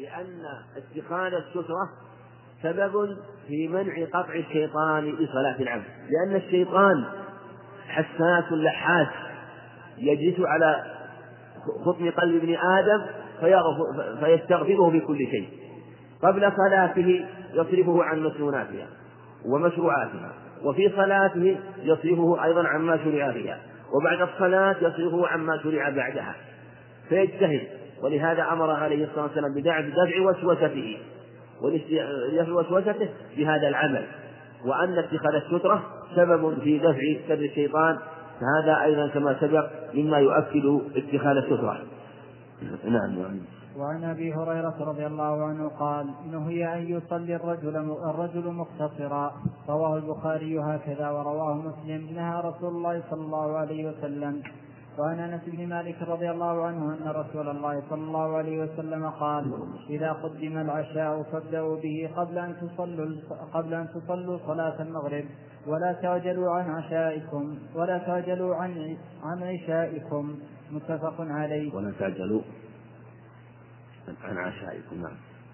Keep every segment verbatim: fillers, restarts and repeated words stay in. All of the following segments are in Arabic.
بأن اتخاذ السترة سبب في منع قطع الشيطان لصلاة العبد، لأن الشيطان حساس لحاس يجلس على خطم قلب ابن آدم فيستغفره بكل شيء، قبل صلاته يصرفه عن مسنوناتها ومشروعاتها، وفي صلاته يصرفه أيضا عما شرع فيها، وبعد الصلاة يصرفه عما شرع بعدها، فيجتهد. ولهذا أمر عليه الصلاة والسلام بدفع وسوسته وسوسته بهذا العمل، وأن اتخاذ السترة سبب في دفع شر الشيطان، فهذا أيضا كما سبق مما يؤكد اتخاذ السترة. نعم. وعن أبي هريرة رضي الله عنه قال: نهي أن يصلي الرجل, الرجل مختصرا. رواه البخاري هكذا، ورواه مسلم: نهى رسول الله صلى الله عليه وسلم. وعن أنس بن مالك رضي الله عنه أن رسول الله صلى الله عليه وسلم قال: إذا قدم العشاء فابدأوا به قبل أن تصلوا قبل أن تصلوا صلاة المغرب، ولا تعجلوا عن عشائكم ولا تعجلوا عن عن عشائكم. متفق عليه. ولا تعجلوا عن عشائكم.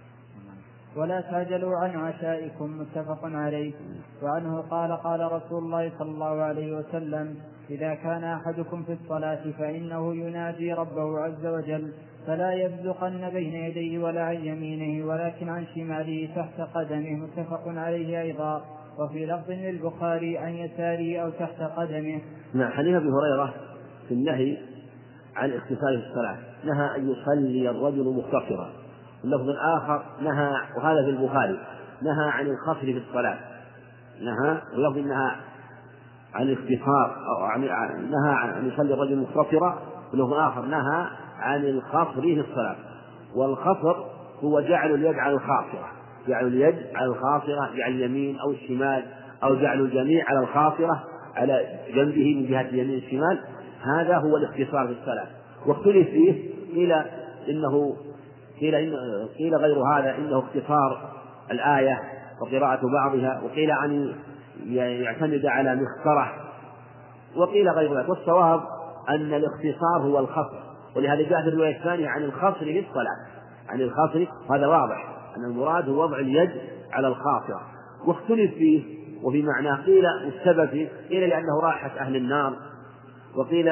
ولا تعجلوا عن عشائكم. متفق عليه. وعنه قال: قال رسول الله صلى الله عليه وسلم: إذا كان أحدكم في الصلاة فإنه يناجي ربه عز وجل، فلا يبزقن بين يديه ولا عن يمينه ولكن عن شماله تحت قدمه. متفق عليه أيضا. وفي لفظ للبخاري: عن يساره أو تحت قدمه. نعم. حديث أبي هريرة في النهي عن اختصار في الصلاة، نهى أن يصلي الرجل مختصرا. اللفظ الآخر نهى، وهذا في البخاري، نهى عن الخصر في الصلاة، نهى ولفظ نهى عن الاختصار، أو عن نهى عن أن يصلي الرجل مختصرا، ولفظ آخر نهى عن الخصر في الصلاة. والخصر هو جعل اليد على الخاصرة، جعل اليد على الخاصرة، جعل اليمين أو الشمال، أو جعل الجميع على الخاصرة على جنبه من جهة اليمين والشمال، هذا هو الاختصار في الصلاة. واختلف فيه، قيل إنه قيل, إن قيل غير هذا إنه اختصار الآية وقراءة بعضها، وقيل أن يعتمد على مختصرة، وقيل غير ذلك. والصواب أن الاختصار هو الخصر، ولهذا جاء في الرواية الثانية عن الخصر في الصلاة، عن الخصر. هذا واضح أن المراد هو وضع اليد على الخاصرة. واختلف فيه وفي معناه، قيل السبب فيه قيل لأنه راحة أهل النار، وقيل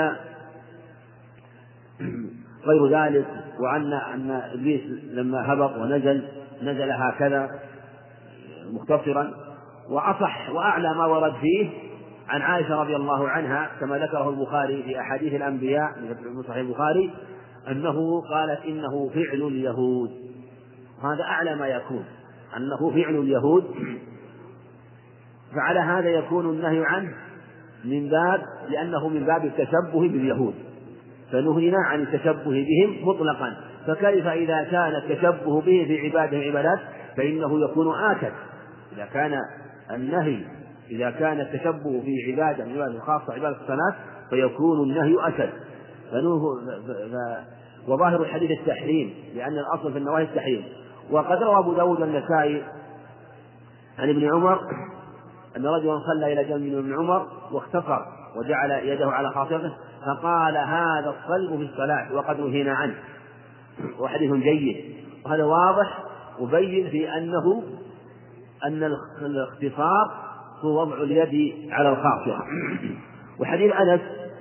غير ذلك، وأن أن إبليس لما هبط ونزل نزل هكذا مختصرا. وأصح وأعلى ما ورد فيه عن عائشة رضي الله عنها كما ذكره البخاري في أحاديث الأنبياء في صحيح البخاري، أنه قالت: إنه فعل اليهود. هذا أعلى ما يكون، أنه فعل اليهود. فعلى هذا يكون النهي عنه من باب، لأنه من باب التشبه باليهود، فنهينا عن التشبه بهم مطلقا. فكيف إذا كان التشبه به في عباده عبادات فإنه يكون آكد. إذا كان النهي إذا كان التشبه في عبادة عبادة خاصة عبادة الصلاة فيكون النهي أكد. وظاهر الحديث التحريم، لأن الأصل في النواهي التحريم. وقد روى أبو داود النسائي عن ابن عمر أن رجلا صلى إلى جنب ابن عمر واختصر وجعل يده على خاصرته، فقال: هذا الصلب في الصلاة وقد نهينا عنه. وحديث جيد، وهذا واضح مبين في أنه أن الاختصار هو وضع اليد على الخاصرة. وحديث أنس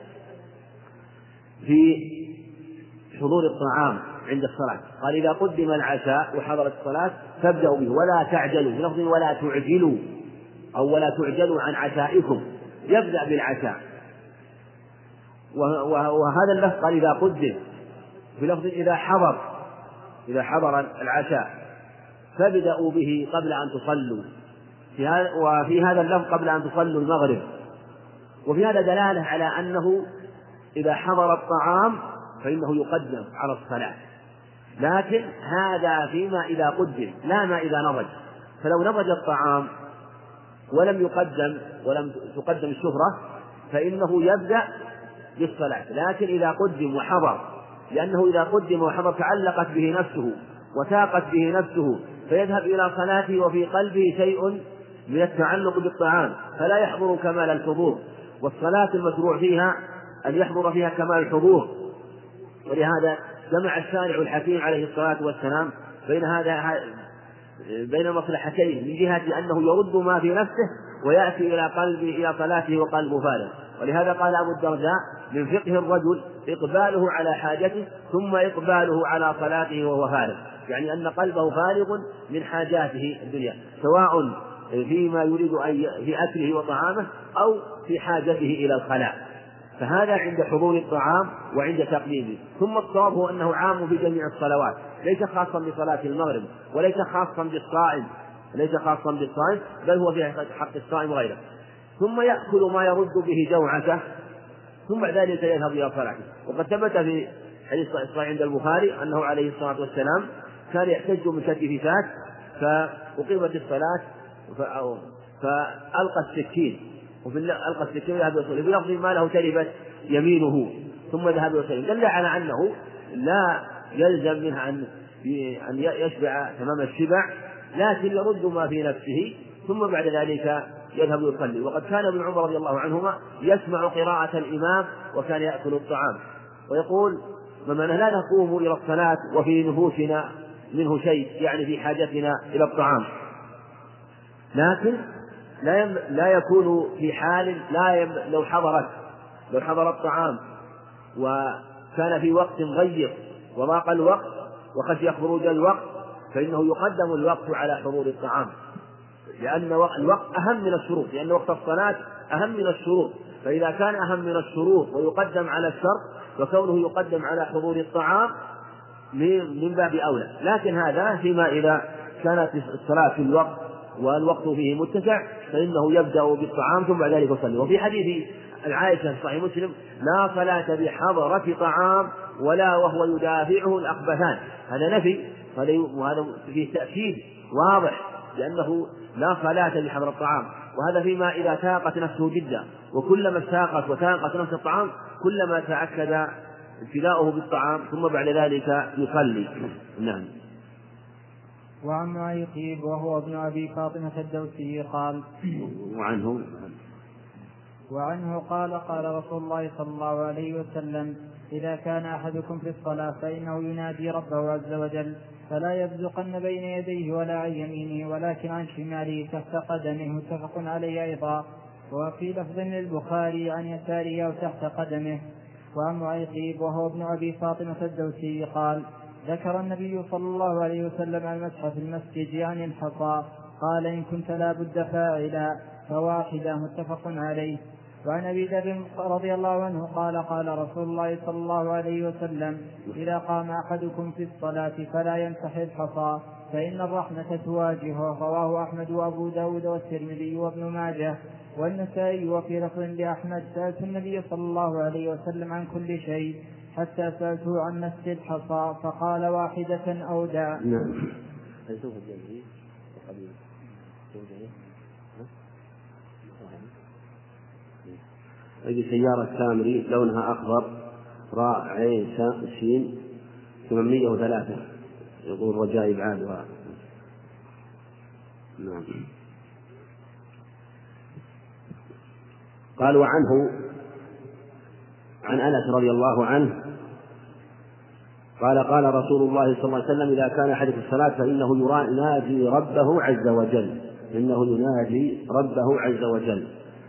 في حضور الطعام عند الصلاة قال: إذا قدم العشاء وحضرت الصلاة فابدأوا به ولا تعجلوا، بلفظ ولا تعجلوا أو ولا تعجلوا عن عشائكم، يبدأ بالعشاء. وهذا اللفظ قال: إذا قدم، بلفظ إذا حضر إذا حضر العشاء فابدأوا به قبل أن تصلوا، وفي هذا اللفظ قبل أن تصلوا المغرب. وفي هذا دلالة على أنه إذا حضر الطعام فإنه يقدم على الصلاة، لكن هذا فيما إذا قدم لا ما إذا نضج. فلو نضج الطعام ولم يقدم ولم تقدم السفرة فإنه يبدأ بالصلاة، لكن إذا قدم وحضر، لأنه إذا قدم وحضر تعلقت به نفسه وتاقت به نفسه فيذهب إلى صلاته وفي قلبه شيء من التعلق بالطعام فلا يحضر كمال الحضور. والصلاة المشروع فيها أن يحضر فيها كمال الحضور. ولهذا جمع الشارع الحكيم عليه الصلاة والسلام بين هذا بين مصلحتين، من جهة أنه يرد ما في نفسه ويأتي إلى قلبه إلى صلاته وقلبه فارغ. ولهذا قال أبو الدرداء: من فقه الرجل إقباله على حاجته ثم إقباله على صلاته وهو فارغ، يعني أن قلبه فارغ من حاجاته الدنيا، سواء فيما يريد أن في أكله وطعامه أو في حاجته إلى الخلاء، فهذا عند حضور الطعام وعند تقديمه. ثم الصواب هو أنه عام في جميع الصلوات، ليس خاصا بصلاة المغرب وليس خاصا بالصائم ليس خاصا بالصائم بل هو في حق الصائم غيره. ثم يأكل ما يرد به جوعته ثم بعد ذلك يذهب إلى صلاته. وقد ثبت في حديث صحيح عند البخاري أنه عليه الصلاة والسلام كان يحتج من كتف فات، فأقيمت الصلاة فألقى السكين، وفي ألقى السكين وذهب يصلي، في لفظ ما له تربت يمينه ثم ذهب يصلي، دل على أنه لا يلزم منها أن يشبع تمام الشبع، لكن يرد ما في نفسه ثم بعد ذلك يذهب يصلي. وقد كان ابن عمر رضي الله عنهما يسمع قراءة الإمام وكان يأكل الطعام، ويقول: ممن لا نقوم إلى الصلاة وفي نفوسنا منه شيء، يعني في حاجتنا إلى الطعام، لكن لا يم... لا يكون في حال لا يم... لو حضرت لو حضر الطعام وكان في وقت ضيق وضاق الوقت وخشي خروج الوقت فإنه يقدم الوقت على حضور الطعام، لأن الوقت أهم من الشروط، لأن وقت الصلاة أهم من الشروط، فإذا كان أهم من الشروط ويقدم على الشرط فكونه يقدم على حضور الطعام من باب أولى. لكن هذا فيما إذا كانت الصلاة في الوقت والوقت فيه متسع فإنه يبدأ بالطعام ثم بعد ذلك يصلي. وفي حديث العائشة صحيح مسلم: لا صلاة بحضرة طعام ولا وهو يدافعه الأخبثان. هذا نفي، وهذا فيه تأكيد واضح لأنه لا صلاة بحضرة الطعام، وهذا فيما إذا ساقت نفسه جدا، وكلما ساقت وساقت نفس الطعام كلما تأكد ابتداؤه بالطعام ثم بعد ذلك يصلي. نعم. وعن معيقيب وهو ابن أبي فاطمة الدوسي قال: وعنه وعنه قال: قال رسول الله صلى الله عليه وسلم: إذا كان أحدكم في الصلاة فإنه ينادي ربه عز وجل فلا يبزقن بين يديه ولا عن يمينه ولكن عن شماله تحت قدمه، متفق عليه أيضا. وفي لفظ للبخاري: عن يساره أو تحت قدمه. وعن معيقيب وهو ابن أبي فاطمة الدوسي قال: ذكر النبي صلى الله عليه وسلم المسح في المسجد عن الحصى، قال: إن كنت لا بد فاعلا فواحدة، متفق عليه. وعن أبي ذر رضي الله عنه قال: قال رسول الله صلى الله عليه وسلم: إذا قام أحدكم في الصلاة فلا يمسح الحصى فإن الرحمة تواجهه. رواه أحمد وأبو داود والترمذي وابن ماجه والنسائي. وفي لفظ لأحمد: سألت النبي صلى الله عليه وسلم عن كل شيء حتى سألته عن مسح الحصى فقال: واحدة أو دع. هذه سيارة كامري لونها أخضر، راء عين سين ثمانمائة وثلاثة، يقول رجاء إبعادها. نعم. قال: وعنه عن أنس رضي الله عنه قال: قال رسول الله صلى الله عليه وسلم: إذا كان أحد في الصلاة فإنه يناجي ربه عز وجل إنه يناجي ربه عز وجل.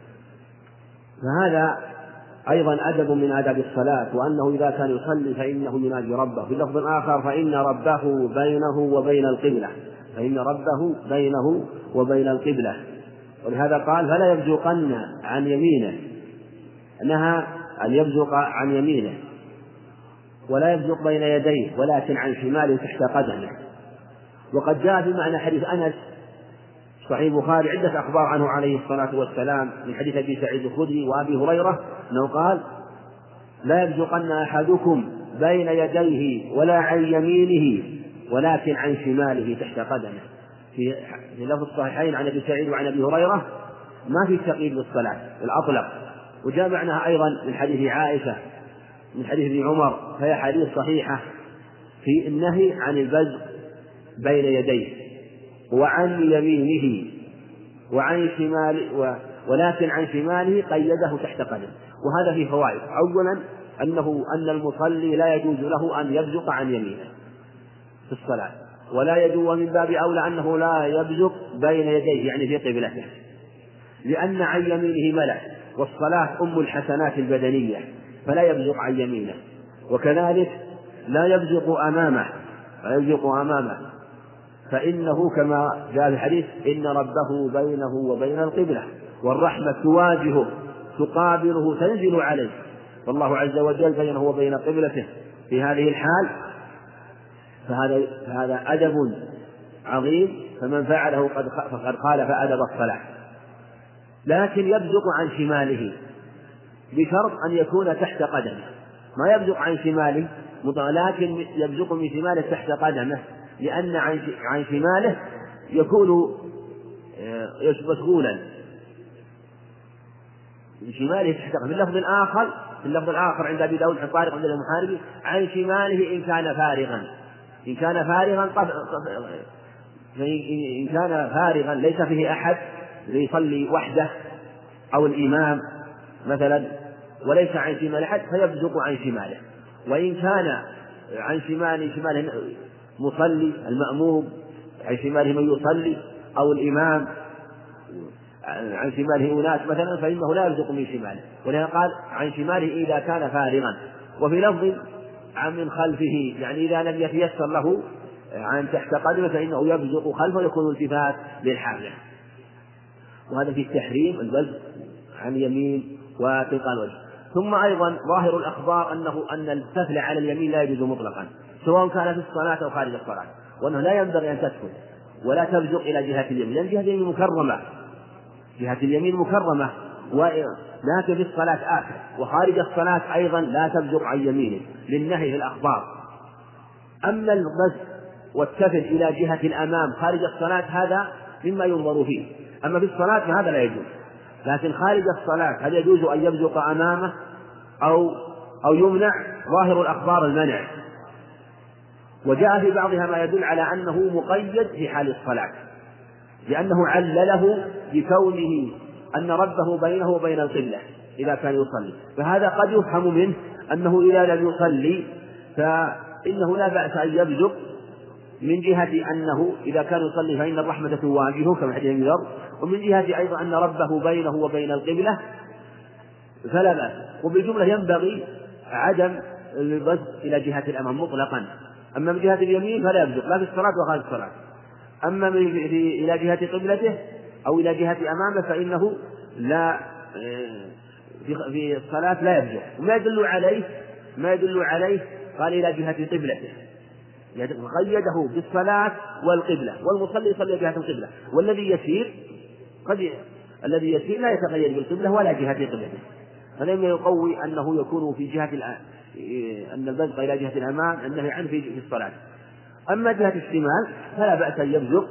فهذا أيضا أدب من آداب الصلاة، وأنه إذا كان يصلي فإنه يناجي ربه. في لفظ آخر: فإن ربه بينه وبين القبلة فإن ربه بينه وبين القبلة. ولهذا قال: فلا يبزقن عن يمينه، نهى أن يبزق عن يمينه، ولا يبزق بين يديه ولكن عن شماله تحت قدمه. وقد جاء في معنى حديث أنس صحيح البخاري عدة أخبار عنه عليه الصلاة والسلام، من حديث أبي سعيد الخدري وأبي هريرة أنه قال: لا يبزقن أحدكم بين يديه ولا عن يمينه ولكن عن شماله تحت قدمه. في لفظ الصحيحين عن أبي سعيد وعن أبي هريرة ما في تقييد للصلاة الأطلق. وجاء معناها أيضا من حديث عائشة من حديث ابن عمر، فهي حديث صحيحة في النهي عن البزق بين يديه وعن يمينه وعن شماله، ولكن عن شماله قيده تحت قدم. وهذا فيه فوائد: أولا أنه أن المصلي لا يجوز له أن يبزق عن يمينه في الصلاة، ولا يدو من باب أولى أنه لا يبزق بين يديه يعني في قبلته، لأن عن يمينه ملأ، والصلاة أم الحسنات البدنية فلا يبزق عن يمينه، وكذلك لا يبزق أمامه لا يبزق أمامه فإنه كما جاء في الحديث إن ربه بينه وبين القبلة، والرحمة تواجهه تقابله تنزل عليه، والله عز وجل بينه وبين قبلته في هذه الحال، فهذا فهذا أدب عظيم، فمن فعله قد فقد خالف أدب الصلاة. لكن يبزق عن شماله بشرط أن يكون تحت قدمه، ما يبزق عن شماله لكن يبزق من شماله تحت قدمه، لأن عن شماله يكون مشغولا من شماله تحت قدمه. في اللفظ الآخر في اللفظ الآخر عند أبي داود عن طارق عند المحاربي عن شماله إن كان فارغا إن كان فارغا إن كان فارغا ليس فيه أحد ليصلي وحده أو الإمام مثلا وليس عن شمال أحد فيبزق عن شماله. وإن كان عن شماله شماله مصلي المأموم عن شماله من يصلي أو الإمام عن شماله أناس مثلا فإنه لا يبزق من شماله، ولهذا قال عن شماله إذا كان فارغا. وفي لفظ عن من خلفه يعني إذا لم يتيسر له عن تحت قدمه فإنه يبزق خلفه يكون التفات للحاجة. وهذا في التحريم البزق عن يمين وتلقاء الوجه. ثم أيضا ظاهر الأخبار أنه أن السفل على اليمين لا يجوز مطلقا سواء كان في الصلاة أو خارج الصلاة، وأنه لا ينبغي أن تسفل ولا تبزق إلى جهة اليمين، لأن جهة اليمين مكرمة جهة اليمين مكرمة لكن في الصلاة آخر، وخارج الصلاة أيضا لا تبزق عن يمينه للنهي في الأخبار. أما البزق والسفل إلى جهة الأمام خارج الصلاة هذا مما ينظر فيه، أما في الصلاة فهذا لا يجوز. لكن خارج الصلاة هل يجوز أن يبزق أمامه أو أو يمنع؟ ظاهر الأخبار المنع، وجاء في بعضها ما يدل على أنه مقيد في حال الصلاة، لأنه علله بكونه أن ربه بينه وبين القبلة إذا كان يصلي، فهذا قد يفهم منه أنه إذا لم يصلي فإنه لا بأس أن يبزق من جهة أنه إذا كان يصلي فإن الرحمة تواجهه كما حديث ابن ذر، ومن جهة أيضا أن ربه بينه وبين القبلة فلا بأس. وبالجملة ينبغي عدم البزق إلى جهة الأمام مطلقا، أما من جهة اليمين فلا يبزق لا في الصلاة وخارج الصلاة، أما إلى جهة قبلته أو إلى جهة أمامه فإنه لا في الصلاة لا يبزق. وما يدل عليه ما يدل عليه قال إلى جهة قبلته، قيده بالصلاة والقبلة، والمصلي يصلي جهة القبلة، والذي يسير قد ي... الذي يسير لا يتقيد بالقبلة ولا جهة قبلته، فلما يقوي أنه يكون في جهة الأ... أن البزق إلى جهة الأمام النهي عنه في الصلاة. أما جهة الشمال فلا بأس أن يبزق،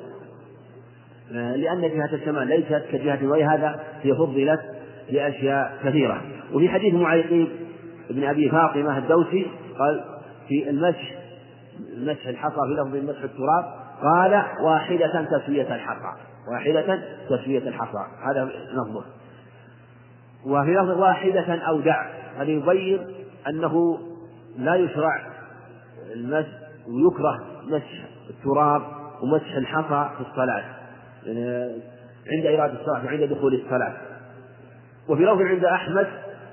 لأن جهة الشمال ليست كجهة وهذا هي فضلت لأشياء كثيرة. وفي حديث معيقيب ابن أبي فاطمة الدوسي قال في المسح مسح الحصى في لفظ مسح التراب قال واحدة تسوية الحصى واحدة تسوية الحصى هذا لفظه. وفي لفظ واحدة أو دع هذا يبين أنه لا يشرع المسح ويكره مسح التراب ومسح الحصى في الصلاة يعني عند إرادة الصلاة وعند دخول الصلاة. وفي لفظ عند أحمد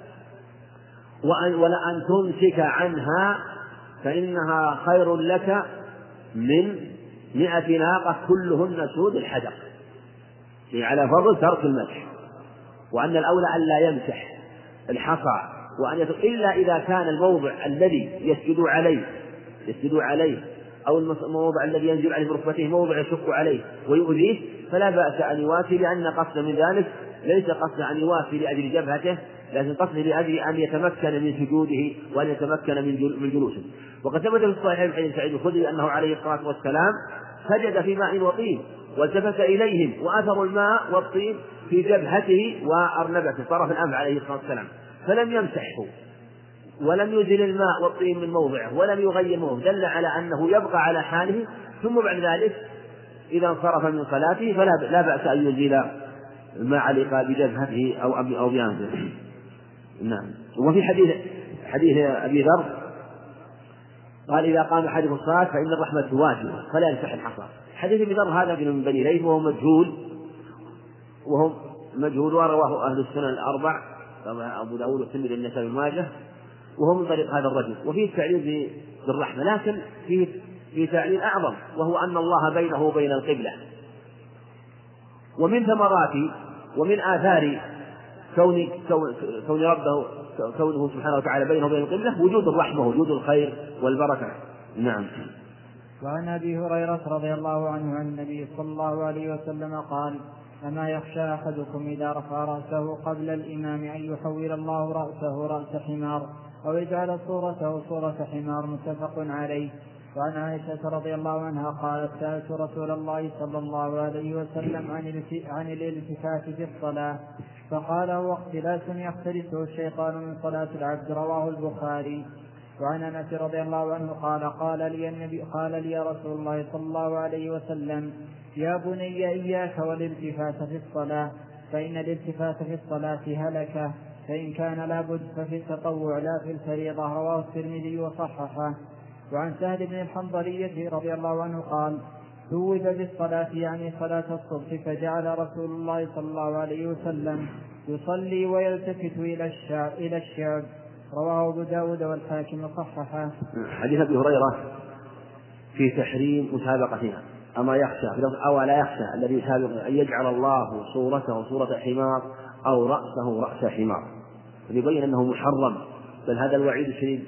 وأن ولأن تمسك عنها فإنها خير لك من مئة ناقة كلهن سود الحدق، يعني على فضل ترك المسح، وأن الأولى أن لا يمسح الحصى وأن يترك إلا إذا كان الموضع الذي يسجد عليه يسجد عليه أو الموضع الذي ينزل عليه بركبته موضع يشق عليه ويؤذيه فلا بأس أن يواسي، لأن قصد من ذلك ليس قصد أن يواسي لأجل جبهته، لكن قصد لأجل أن يتمكن من سجوده وأن يتمكن من جلوسه. وقد ثبت في الصحيحين حديث سعيد الخدري أنه عليه الصلاة والسلام سجد في ماء وطين والتفت إليهم وأثر الماء والطين في جبهته وأرنبته طرف الأنف عليه الصلاة والسلام، فلم يمسحه ولم يزل الماء والطين من موضعه ولم يغير موضعه، دل على أنه يبقى على حاله. ثم بعد ذلك إذا انصرف من صلاته فلا لا بأس أن يزيل ما علق بجبهته أو أو بأنفه. نعم. وفي حديث حديث أبي ذر قال إذا قام أحدكم الصلاة فإن الرحمة تواجهه فلا يمسح الحصى. حديث ابن ذر هذا من بني ليث وهو مجهول وهم مجهول ورواه أهل السنن الأربع أبو داود والترمذي والنسائي وابن ماجه وهو من طريق هذا الرجل. وفيه تعليل بالرحمة، لكن فيه في تعليل أعظم وهو أن الله بينه وبين القبلة. ومن ثمرات ومن آثار كون كون ربه كونه سبحانه وتعالى بينه وبين القبلة وجود الرحمة وجود الخير والبركة. نعم. وعن أبي هريرة رضي الله عنه عن النبي صلى الله عليه وسلم قال: أما يخشى أحدكم إذا رفع رأسه قبل الإمام أن يحول الله رأسه رأس حمار أو يجعل صورته صورة حمار. متفق عليه. وعن عائشة رضي الله عنها قالت: سألت رسول الله صلى الله عليه وسلم عن الالتفات في الصلاة فقال: هو اختلاس يختلسه الشيطان من صلاة العبد. رواه البخاري. وعن أنس رضي الله عنه قال: قال لي النبي قال لي رسول الله صلى الله عليه وسلم: يا بني إياك والالتفات في الصلاة، فإن الالتفات في الصلاة هلكة، فإن كان لابد ففي التطوع لا في الفريضة. رواه الترمذي وصححه. وعن سهل بن الحنظلية رضي الله عنه قال: ثوب بالصلاة يعني صلاة الصبح، فجعل رسول الله صلى الله عليه وسلم يصلي ويلتفت إلى الشعب, إلى الشعب. رواه أبو داود والحاكم وصححه. حديث أبي هريرة في تحريم مسابقتها. أما يخشى أو لا يخشى الذي يسابق أن يجعل الله صورته صورة حمار أو رأسه رأس حمار، يبين أنه محرم. بل هذا الوعيد الشديد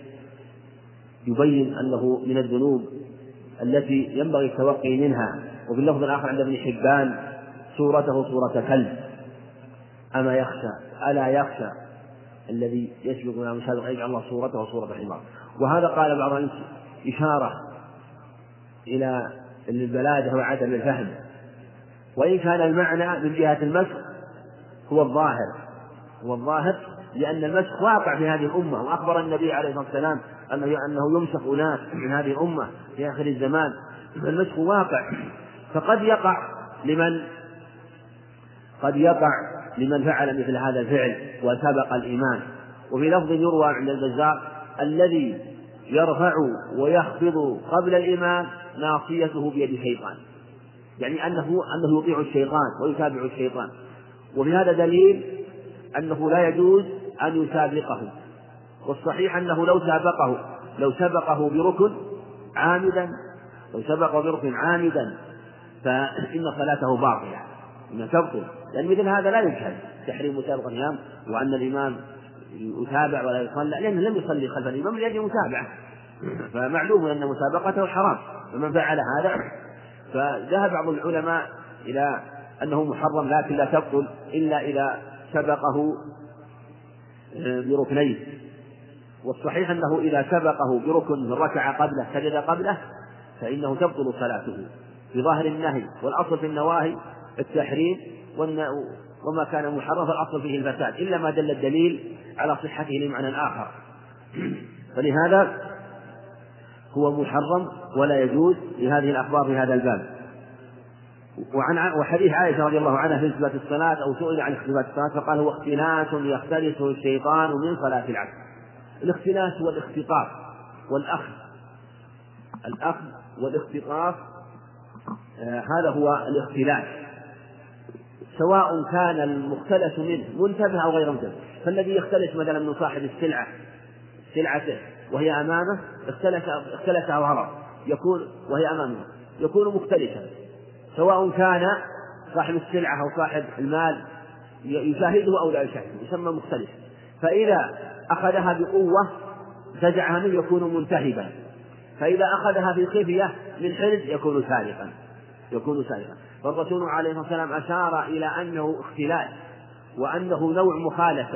يبين أنه من الذنوب التي ينبغي التوقي منها. وفي اللفظ الآخر عند ابن حبان: صورته صورة كلب. أما يخشى ألا يخشى الذي يسبق من المسابقة يجعل الله صورته صورة حمار. وهذا قال بعض الناس إشارة إلى البلادة وعدم الفهم، وإن كان المعنى من جهة المسخ هو الظاهر هو الظاهر لأن المسخ واقع في هذه الأمة. وأخبر النبي عليه الصلاة والسلام أنه أنه يمسخ أناس من هذه الأمة في آخر الزمان. المسخ واقع، فقد يقع لمن قد يقع لمن فعل مثل هذا الفعل وسبق الإمام. وفي لفظ يروى عند البزار: الذي يرفع ويخفض قبل الإمام ناصيته بيد الشيطان، يعني أنه أنه يطيع الشيطان ويتابع الشيطان. وفي هذا دليل أنه لا يجوز أن يسابقه. والصحيح أنه لو سابقه لو سبقه بركن عامدا لو سبقه بركن عامدا فإن صلاته باطلة، إن تبطل، لأن مثل هذا لا يجهل تحريم مسابقة الإمام وأن الإمام يتابع ولا يصلى، لأنه لم يصلي خلف الإمام لأجل متابعة، فمعلوم أن مسابقته حرام. ومن فعل هذا فذهب بعض العلماء إلى أنه محرم، لكن لا تبطل إلا إذا سبقه بركنين. والصحيح أنه إذا سبقه بركن ركع قبله سجد قبله فإنه تبطل صلاته في ظاهر النهي. والأصل في النواهي التحريم، وما كان محرم فالأصل فيه الفساد إلا ما دل الدليل على صحته لمعنى آخر. فلهذا هو محرم ولا يجوز لهذه الأخبار في هذا الباب. وعن وحديث عائشة رضي الله عنها في إثبات الصلاة أو سئل عن اختلاف الصلاة فقال: هو اختلاس يختلسه الشيطان من صلاة العبد. الاختلاس هو الاختطاف والأخذ الأخذ والاختطاف آه هذا هو الاختلاس، سواء كان المختلس منه منتبه أو غير منتبه. فالذي يختلس مثلا من صاحب السلعة سلعته وهي أمامه اختلس اختلسها وهرب يكون وهي أمامه يكون مختلسا، سواء كان صاحب السلعة أو صاحب المال يشاهده أو لا يشاهده يسمى مختلف. فإذا أخذها بقوة فزعها منه يكون منتهبا، فإذا أخذها في خفية من حرز يكون سارقا يكون سارقا. فالرسول عليه الصلاة والسلام أشار إلى أنه اختلاس وأنه نوع مخالفة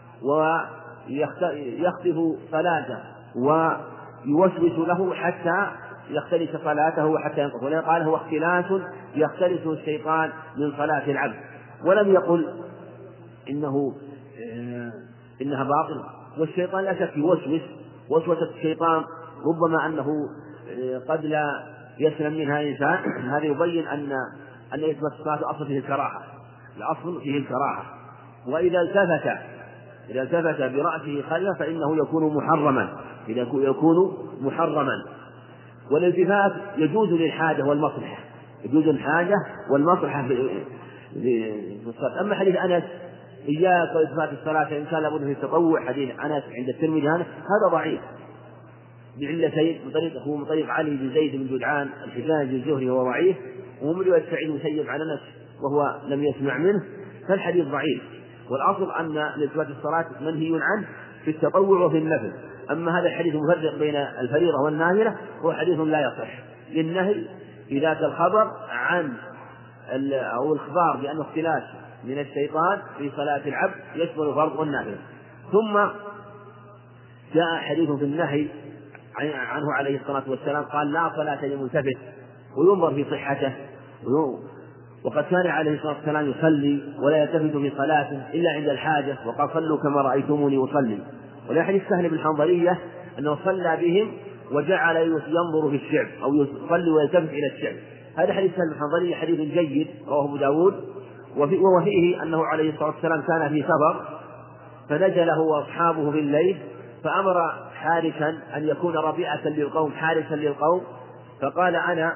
ويخطف صلاته ويوسوس له حتى يختلس صلاته وحتى ينقض. ولذلك قال: هو اختلاس يختلسه الشيطان من صلاة العبد. ولم يقل إنه إنها باطلة. والشيطان لا شك يوسوس وسوسة الشيطان ربما أنه قد لا يسلم منها إنسان. هذا يبين أن أن إثبات الصلاة أصل فيه الكراهة الأصل فيه الكراهة. وإذا التفت إذا التفت برأسه خلفه فإنه يكون محرما إذا يكون محرما. والالتفات يجوز للحاجة والمصلحة، يجوز الحاجة والمصلحة في الصلاة. أما حديث أنس إياك وإثبات الصلاة إن كان لابد في التطوع، حديث أنس عند الترمذي هذا ضعيف بعلتين، من طريق هو من طريق علي بن زيد بن جدعان الحجاج الزهري وهو ضعيف، ومن رواية سعيد المسيب عن أنس وهو لم يسمع منه، فالحديث ضعيف. والأصل أن إثبات الصلاة منهي عنه في التطوع وفي النفل. أما هذا الحديث المفرق بين الفريضة والنافلة هو حديث لا يصح للنهي في ذات الخبر عن أو الإخبار بأنه اختلاس من الشيطان في صلاة العبد يشمل الفرض والنافلة. ثم جاء حديث في النهي عنه عليه الصلاة والسلام قال لا صلاة لملتفت، وينظر في صحته، وقد كان عليه الصلاة والسلام يصلي ولا يلتفت في صلاته إلا عند الحاجة، وقال صلوا كما رأيتموني أصلي. ولا حديث سهل بن حنظلية أنه صلى بهم وجعل ينظر في الشعب أو يصلي ويلتفت إلى الشعب. هذا حديث سهل بن حنظلية حديث جيد رواه أبو داود، وهو فيه أنه عليه الصلاة والسلام كان في سفر فنزل هو وأصحابه في الليل، فأمر حارسا أن يكون ربيعة للقوم حارسا للقوم، فقال أنا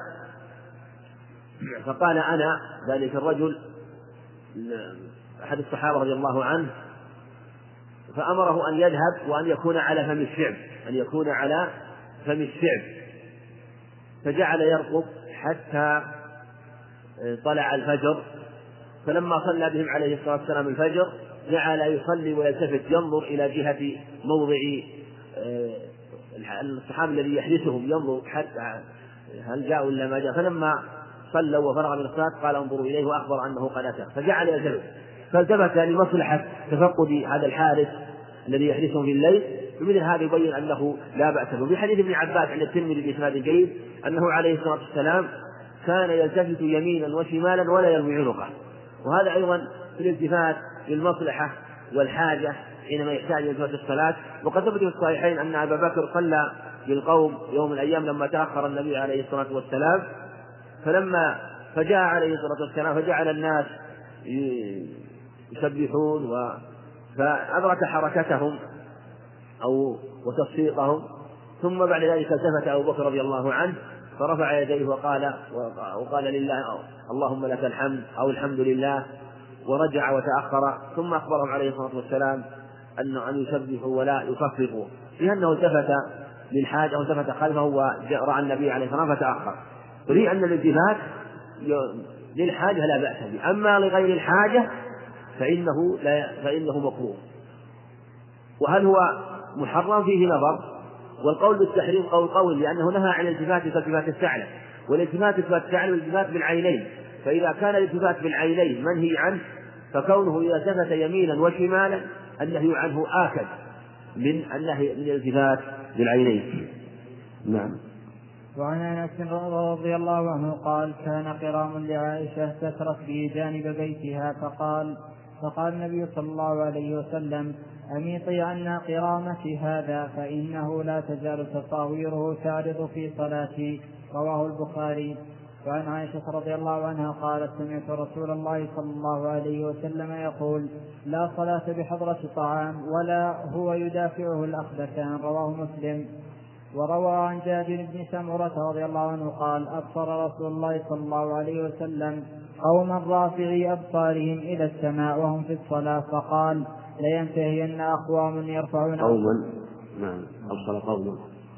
فقال أنا ذلك الرجل أحد الصحابة رضي الله عنه، فأمره أن يذهب وأن يكون على فم الشعب أن يكون على فم الشعب فجعل يرقب حتى طلع الفجر. فلما صلى بهم عليه الصلاة والسلام الفجر جعل يصلي ويلتفت ينظر إلى جهة موضع الصحابة الذي يحدثهم، ينظر حتى هل جاء ولا ما جاء. فلما صلوا وفرغ من الصلاة قال انظروا إليه وأخبر أنه قد أتى، فجعل يلتفت، فالتفت لمصلحة تفقد هذا الحارس الذي يحدثهم في الليل. بمثل هذا يبين أنه لا بأس به. في حديث ابن عباس عند الترمذي بإسناد جيد أنه عليه الصلاة والسلام كان يلتفت يمينا وشمالا ولا يرمي عنقه، وهذا أيضا في الالتفات للمصلحة والحاجة حينما يحتاج إلى التفات الصلاة. وقد ثبت في الصحيحين أن أبا بكر صلى بالقوم يوم من الأيام لما تأخر النبي عليه الصلاة والسلام، فلما فجاء عليه الصلاة والسلام فجعل الناس يسبحون و فأدرك حركتهم أو وتصفيقهم، ثم بعد ذلك التفت أبو بكر رضي الله عنه فرفع يديه وقال وقال لله اللهم لك الحمد أو الحمد لله، ورجع وتأخر. ثم أخبرهم عليه الصلاة والسلام أنه أن يسبحوا ولا يصفقوا، لأنه التفت للحاجة والتفت خلفه ورأى النبي عليه الصلاة والسلام فتأخر. يريد أن الالتفات للحاجة لا بأس به، أما لغير الحاجة فإنه لا فإنه مكروه. وهل هو محرم فيه نظر، والقول بالتحريم قول قول، لأنه نهى عن الالتفات كالتفات الثعلب، والالتفات كالتفات الثعلب الالتفات بالعينين، فإذا كان الالتفات بالعينين منهي عنه فكونه إذا التفت يمينا وشمالا النهي عنه آكد من النهي من الالتفات بالعينين. نعم. وعن أنس رضي الله عنه قال كان قرام لعائشة تترك به جانب بيتها، فقال فقال النبي صلى الله عليه وسلم أميطي عنا قرامك هذا فإنه لا تزال تصاويره تعرض في صلاتي. رواه البخاري. وعن عائشة رضي الله عنها قالت سمعت رسول الله صلى الله عليه وسلم يقول لا صلاة بحضرة طعام ولا هو يدافعه الأخبثان. رواه مسلم. وروى عن جابر بن سمرة رضي الله عنه قال أبصر رسول الله صلى الله عليه وسلم قوما رافعي أبصارهم إلى السماء وهم في الصلاة فقال لينتهين أقوام يرفعون قوما نعم أبصر قوما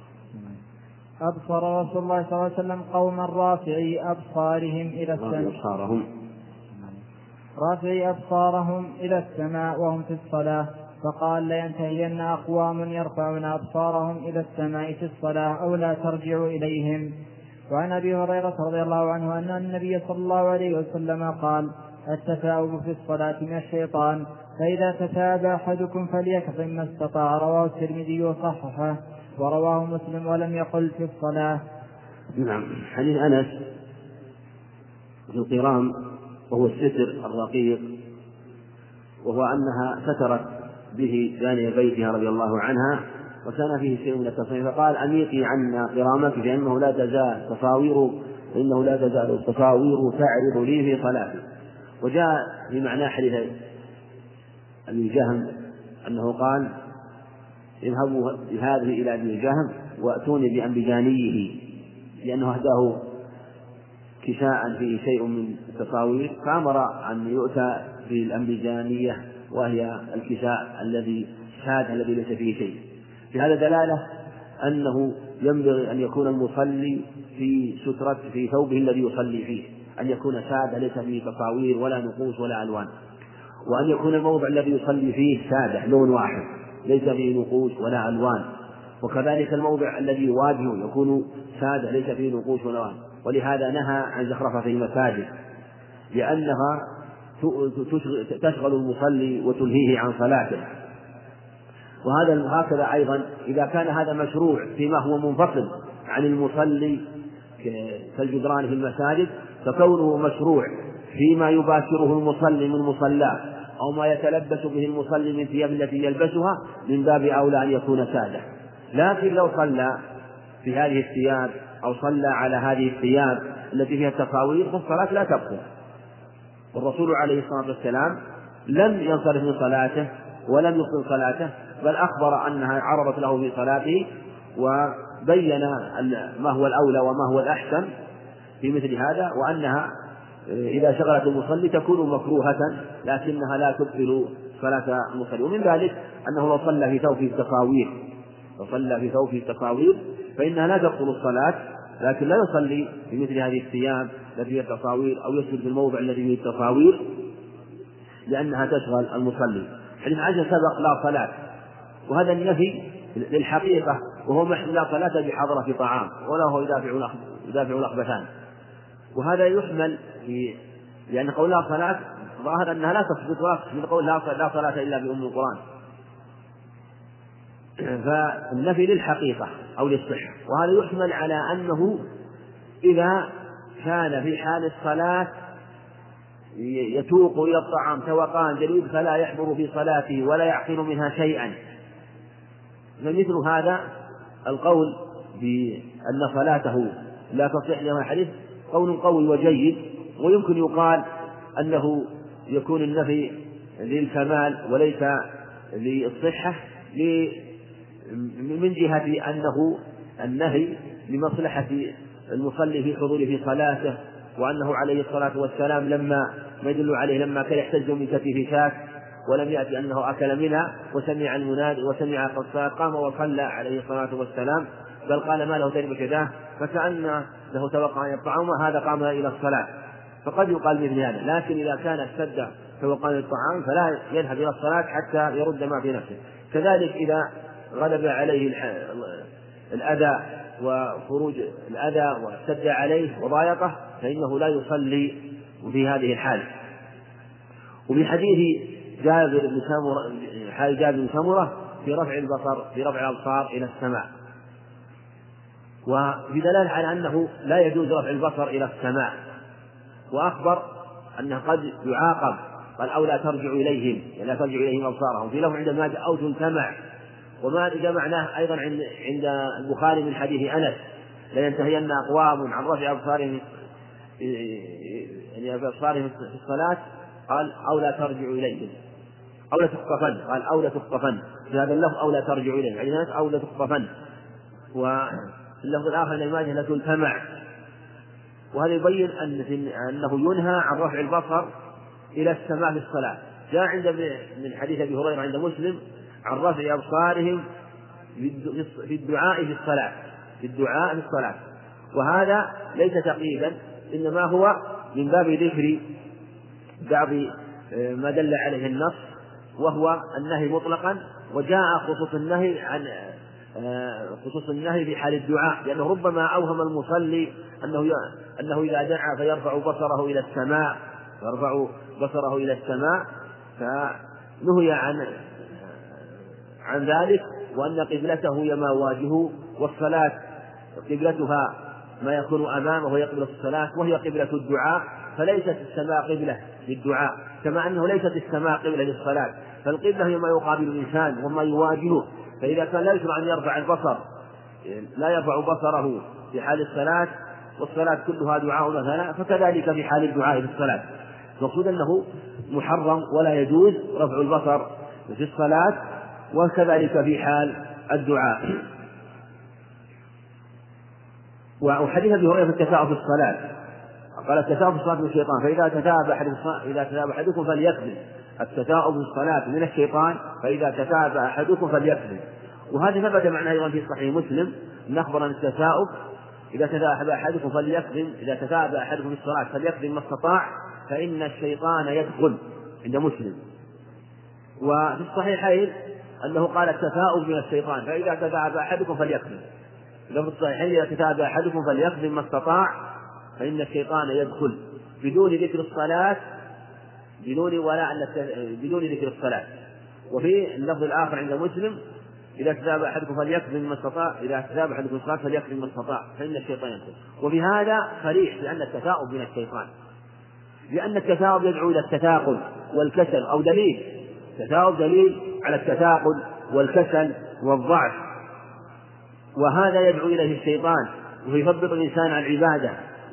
أبصر رسول الله صلى الله عليه وسلم قوما رافعي أبصارهم إلى السماء رافعي أبصارهم إلى السماء وهم في الصلاة فقال لينتهين أقوام يرفعون أبصارهم إلى السماء في الصلاة أو لا ترجعوا إليهم. وعن أبي هريرة رضي الله عنه أن النبي صلى الله عليه وسلم قال التثاؤب في الصلاة من الشيطان فإذا تثاب أحدكم فليكظم ما استطاع. رواه الترمذي وصححه ورواه مسلم ولم يقل في الصلاة. نعم. حديث أنس في القرام وهو الستر الرقيق، وهو أنها سترت به جانب بيتها رضي الله عنها وكان فيه شيء من التصوير، فقال أميقي عنا قرامك فإنه لا تزال تصاوير فإنه لا تزال تصاوير تعرض لي في صلاتي. وجاء في معنى حديث أبي جهم أنه قال اذهبوا بهذه إلى أبي جهم وأتوني بأنبجانيه، لأنه أهداه كساء فيه شيء من التصاوير، فأمر أن يؤتى بالأنبجانية وهي الكساء الذي شاد الذي ليس فيه شيء. في هذا دلالة أنه ينبغي أن يكون المصلي في سترة في ثوبه الذي يصلي فيه، أن يكون سادة ليس فيه تصاوير ولا نقوش ولا ألوان، وأن يكون الموضع الذي يصلي فيه سادة لون واحد ليس فيه نقوش ولا ألوان، وكذلك الموضع الذي يواجهه يكون سادة ليس فيه نقوش ولا ألوان. ولهذا نهى عن زخرفة في المساجد، لأنها تشغل المصلي وتلهيه عن صلاته. وهذا هكذا أيضا إذا كان هذا مشروع فيما هو منفصل عن المصلي كالجدران في المساجد، فكونه مشروع فيما يباشره المصلي من مصلاه أو ما يتلبس به المصلي من ثياب التي يلبسها من باب أولى أن يكون سادة. لكن لو صلى في هذه الثياب أو صلى على هذه الثياب التي فيها التصاوير فالصلاة لا تبطل. والرسول عليه الصلاة والسلام لم ينصرف من صلاته ولم يبطل صلاته، بل أخبر أنها عرضت له في صلاته وبين ما هو الأولى وما هو الأحسن في مثل هذا، وأنها إذا شغلت المصلي تكون مكروهة لكنها لا تبطل صلاة المصلي. ومن ذلك أنه لو صلى في ثوبه التصاوير لو صلى في ثوبه التصاوير فإنها لا تبطل الصلاة، لكن لا يصلي في مثل هذه الثياب التي فيها التصاوير أو يسجد في الموضع الذي فيه التصاوير لأنها تشغل المصلي. حديث عائشة سبق لا صلاة، وهذا النفي للحقيقة، وهو لا صلاة بحضرة طعام ولا هو يدافع يدافع الأخبثان. وهذا يحمل في لأن قول لا صلاة ظاهر أنها لا تثبت من قول لا صلاة إلا بأم القرآن، فالنفي للحقيقة أو للصحة. وهذا يحمل على أنه إذا كان في حال الصلاة يتوق إلى الطعام توقان جليد فلا يحضر في صلاته ولا يعقل منها شيئا، فمثل هذا القول بأن صلاته لا تصح لما الحديث قول قوي وجيد، ويمكن يقال أنه يكون النفي للكمال وليس للصحة من جهة أنه النهي لمصلحة المصلي في حضوره في صلاته، وأنه عليه الصلاة والسلام لما ما يدل عليه لما كان يحتج من كتف شاة ولم يأتي أنه أكل منها وسمع المنادي وسمع الصلاة قام وصلى عليه الصلاة والسلام، بل قال ما له ترب كذاه فكأن له توقع عن الطعام هذا قام إلى الصلاة، فقد يقال مثل هذا. لكن إذا كان اشتد توقع عن الطعام فلا يذهب إلى الصلاة حتى يرد ما في نفسه. كذلك إذا غلب عليه الأذى وخروج الأذى واشتد عليه وضايقه فإنه لا يصلي في هذه الحال. وفي حديث جابر بن سمرة حال جابر بن سمرة في رفع البصر في رفع الأبصار إلى السماء، وفي دلالة على أنه لا يجوز رفع البصر إلى السماء، وأخبر أنه قد يعاقب قال أو لا ترجع إليهم يعني لا ترجع إليهم أبصارهم في لفظ عند ماجه أو تلتمع. وما إذا معناه أيضا عند البخاري من حديث أنس لا ينتهين أقوام عن رفع أبصارهم يعني أبصارهم في الصلاة قال أو لا ترجع إليهم أو لا تخطفن قال أو لا تخطفن في هذا اللفظ أو لا ترجع إليهم يعني الناس أو لا تخطفن. وفي اللفظ الآخر لماجه لا تلتمع. وهذا يبين أن أنه ينهى عن رفع البصر إلى السماء في الصلاة. جاء عند من حديث أبي هريرة عند مسلم عن رفع أبصارهم في الدعاء في الصلاة في الدعاء في الصلاة وهذا ليس تقييدا إنما هو من باب ذكر بعض ما دل عليه النص وهو النهي مطلقا، وجاء خصوص النهي عن خصوص النهي في حال الدعاء، لأنه ربما أوهم المصلي أنه أنه إذا دعا فيرفع بصره إلى السماء يرفع بصره إلى السماء فنهي عن عن ذلك، وأن قبلته هي ما واجهه، والصلاة قبلتها ما يكون أمامه وهي قبلة الصلاة وهي قبلة الدعاء، فليست السماء قبلة للدعاء كما أنه ليست السماء قبلة للصلاة، فالقبلة هي ما يقابل الإنسان وما يواجهه. فإذا كان لا يشرع أن يرفع البصر لا يرفع بصره في حال الصلاة والصلاة كلها دعاء مثلا فكذلك في حال الدعاء في الصلاة. المقصود أنه محرم ولا يجوز رفع البصر في الصلاة، وكذلك في حال الدعاء. وحديث أبي هريرة في التثاؤب في الصلاة قال التثاؤب في الصلاة من الشيطان فإذا تثاءب أحدكم إذا تثاءب أحدكم فليكذب. التثاءب في الصلاة من الشيطان فإذا تثاءب أحدكم فليكذب. وهذا ثبت معنا أيضا في صحيح مسلم أن أخبر أن التثاؤب إذا تثاءب أحدكم فليكذب إذا تثاءب أحدكم في الصلاة فليكذب ما استطاع فإن الشيطان يدخل عند مسلم. وفي الصحيحين أنه قال التثاؤب من الشيطان فإذا تثاءب أحدكم فليكذب. في الصحيحين إذا تثاءب أحدكم فليكذب ما استطاع فإن الشيطان يدخل بدون ذكر الصلاة بدون ولا بدون ذكر الصلاة. وفي اللفظ الآخر عند مسلم إذا تثاءب أحدكم فليكذب ما استطاع إذا تثاءب أحدكم الصلاة فليكذب ما استطاع فإن الشيطان يدخل. وفي هذا صريح بأن التثاؤب من الشيطان لأن التثاؤب يدعو إلى التثاقل والكسل أو دليل التثاؤب دليل على التثاقل والكسل والضعف وهذا يدعو إليه الشيطان ويثبط الإنسان عن العبادة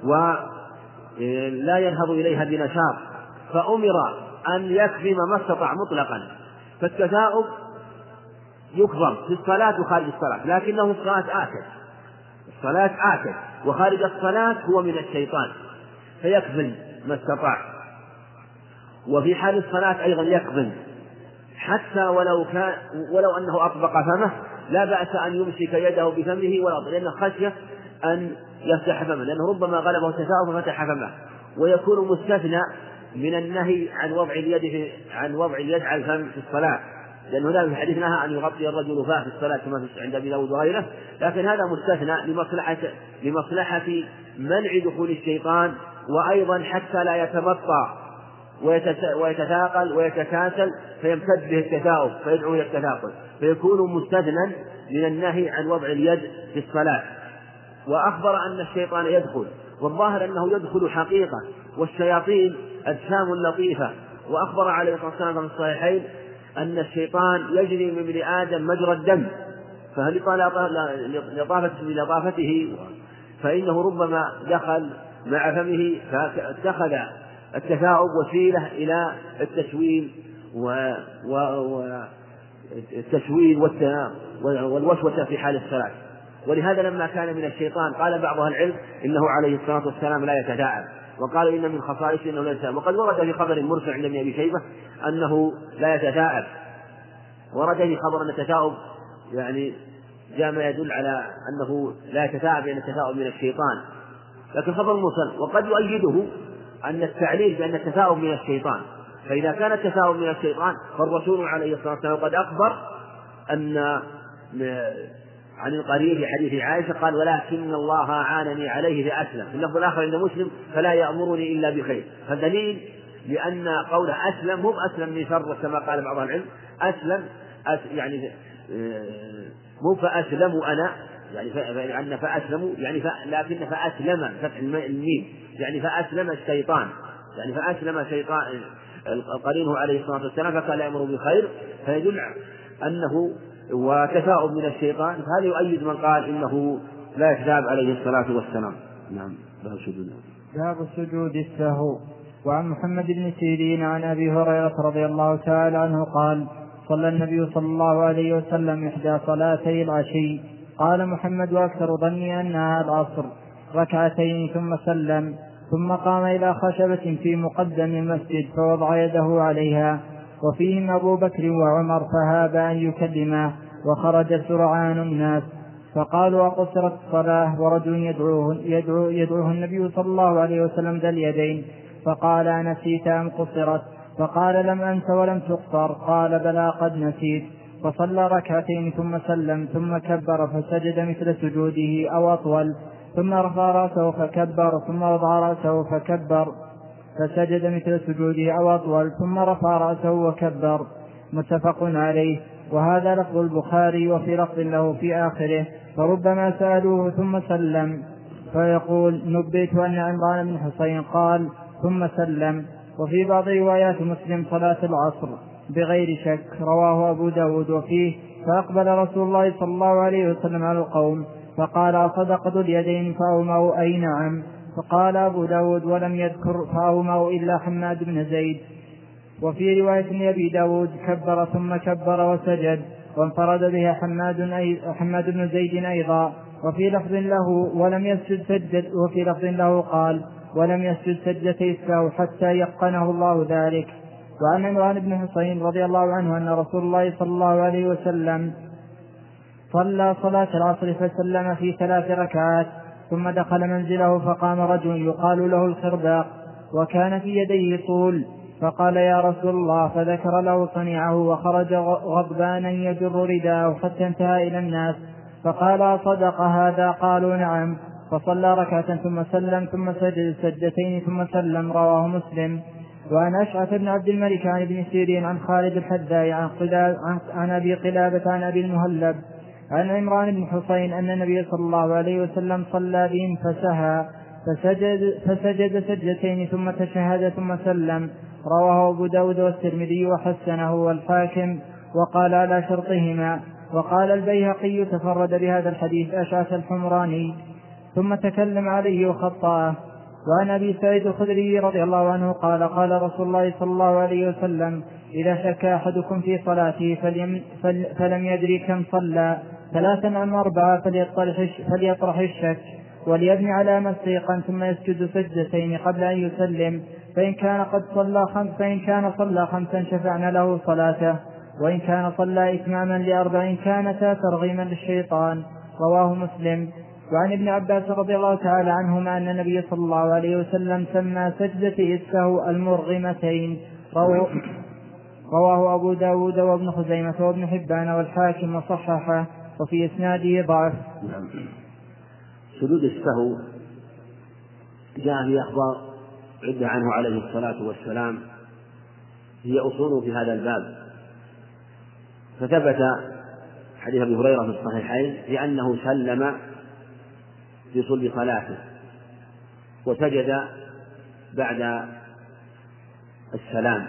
ولا ينهض إليها بنشاط فأمر أن يكظم ما استطاع مطلقا. فالتثاؤب يكظم في الصلاة وخارج الصلاة لكنه في الصلاة آكد الصلاة آكد وخارج الصلاة هو من الشيطان فيكظم ما استطاع. وفي حال الصلاة أيضا يكظم حتى ولو كان ولو أنه أطبق فمه لا بأس أن يمسك يده بفمه ولا لأنه خشية أن يفتح فمه لأنه ربما غلبه التثاؤب ففتح فمه. ويكون مستثنى من النهي عن وضع اليد في عن وضع اليد على الفم في الصلاة لأنه لا في حديث نهى أن يغطي الرجل فاه في الصلاة كما في عند أبي داود وغيره لكن هذا مستثنى لمصلحة لمصلحة منع دخول الشيطان وأيضا حتى لا يتبطأ ويتثاقل ويتكاسل فيمتد به التثاؤب فيدعو إلى التثاقل فيكون مستثنى من النهي عن وضع اليد في الصلاة. وأخبر أن الشيطان يدخل والظاهر أنه يدخل حقيقة والشياطين أجسام لطيفة. وأخبر عليه الصلاة والسلام في الصحيحين أن الشيطان يجري من ابن آدم مجرى الدم فهل لطافته فإنه ربما دخل مع فمه فاتخذ التثاؤب وسيلة إلى التشوين والتشوين والوسوسة في حال الصلاة. ولهذا لما كان من الشيطان قال بعض أهل العلم إنه عليه الصلاة والسلام لا يتثاءب وقالوا إن من خصائصه إنه لا يتثاءب. وقد ورد في خبر مرسل عند ابن أبي شيبة أنه لا يتثاءب ورد في خبر أن التثاؤب يعني جاء ما يدل على أنه لا يتثاءب لأن التثاؤب من الشيطان لكن خبر مرسل. وقد يؤيده أن التعليل بأن التثاؤب من الشيطان فإذا كان التثاؤب من الشيطان فالرسول عليه الصلاة والسلام قد أخبر أن عن القريب في حديث عائشة قال ولكن الله عانني عليه فأسلم. في اللفظ الآخر عند مسلم فلا يأمرني إلا بخير. فدليل لأن قول أسلم مو أسلم من شر كما قال بعض العلم أسلم أس يعني مو فأسلم أنا يعني فأن فأسلموا يعني ف... لكن فأسلم فتح الميم يعني فأسلم الشيطان يعني فأسلم شيطان قرينه عليه الصلاة والسلام فكان لا يأمر بخير فيدل أنه وتثاؤب من الشيطان. هذا يؤيد من قال إنه لا يتثاءب عليه الصلاة والسلام. نعم. باب السجود باب السجود السهو. وعن محمد بن سيرين عن أبي هريرة رضي الله تعالى عنه قال صلى النبي صلى الله عليه وسلم إحدى صلاتي العشي قال محمد وأكثر ظني أنها العصر ركعتين ثم سلم ثم قام إلى خشبة في مقدم المسجد فوضع يده عليها وفيهم أبو بكر وعمر فهاب أن يكلمه وخرج سرعان الناس فقالوا أقصرت الصلاة ورجل يدعوه, يدعو يدعوه النبي صلى الله عليه وسلم ذا اليدين فقال أنسيت أم قصرت فقال لم أنس ولم تقصر قال بلى قد نسيت فصلى ركعتين ثم سلم ثم كبر فسجد مثل سجوده أو أطول ثم رفع رأسه فكبر ثم وضع رأسه فكبر فسجد مثل سجوده أو أطول ثم رفع رأسه وكبر. متفق عليه. وهذا لفظ البخاري وفي لفظ له في آخره فربما سألوه ثم سلم فيقول نبئت أن عمران بن حسين قال ثم سلم. وفي بعض روايات مسلم صلاة العصر بغير شك رواه أبو داود وفيه فأقبل رسول الله صلى الله عليه وسلم على القوم فقال أصدقت اليدين فأوموا أي نعم. فقال أبو داود ولم يذكر فأوموا إلا حماد بن زيد. وفي رواية أبي داود كبر ثم كبر وسجد وانفرد بها حماد, أي حماد بن زيد أيضا. وفي لفظ له ولم يسجد سجد وفي لفظ له قال ولم يسجد سجدتي السهو حتى يقنه الله ذلك. وعن عمران بن حسين رضي الله عنه أن رسول الله صلى الله عليه وسلم صلى صلاة العصر فسلم في ثلاث ركعات ثم دخل منزله فقام رجل يقال له الخرباق وكان في يديه طول فقال يا رسول الله فذكر له صنيعه وخرج غضبانا يجر رداءه حتى انتهى إلى الناس فقال صدق هذا؟ قالوا نعم. فصلى ركعة ثم سلم ثم سجد سجدتين ثم سلم. رواه مسلم. وعن أشعث بن عبد الملك عن ابن سيرين عن خالد الحذاء عن, عن أبي قلابة عن أبي المهلب عن عمران بن حسين أن النبي صلى الله عليه وسلم صلى بهم فسهى فسجد, فسجد سجدتين ثم تشهد ثم سلم. رواه أبو داود والترمذي وحسنه والحاكم وقال على شرطهما. وقال البيهقي تفرد بهذا الحديث أشعث الحمراني ثم تكلم عليه وخطأه. وعن أبي سعيد الخدري رضي الله عنه قال قال رسول الله صلى الله عليه وسلم إذا شك أحدكم في صلاته فل فلم يدري كم صلى ثلاثا أم أربعة فليطرح الشك وليبني على ما استيقن ثم يسجد سجدتين قبل أن يسلم فإن كان قد صلى خمس فإن كان صلى خمسا شفعنا له صلاته وإن كان صلى إتماما لأربع كانتا ترغيما للشيطان. رواه مسلم. وعن ابن عباس رضي الله تعالى عنهما أن النبي صلى الله عليه وسلم سمى سجدة السهو المرغمتين. رواه, رواه أبو داود وابن خزيمة وابن حبان والحاكم وصححه وفي إسناده ضعف. سجود السهو جاء في أخبار عدة عنه عليه الصلاة والسلام هي أصول في هذا الباب. فثبت حديث أبي هريرة في الصحيحين بأنه سلم في صلب صلاته وسجد بعد السلام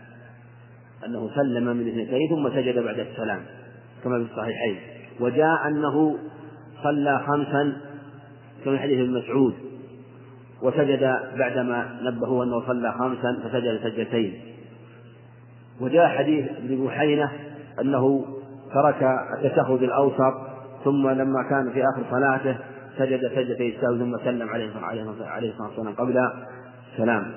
أنه سلم من اثنتين ثم سجد بعد السلام كما في الصحيحين. وجاء أنه صلى خمسا كما في حديث ابن مسعود وسجد بعدما نبهوا أنه صلى خمسا فسجد سجدتين. وجاء حديث ابن بحينة أنه ترك التشهد الأوسط ثم لما كان في آخر صلاته سجد سجدتي السهو ثم سلم عليه الصلاة والسلام قبل السلام.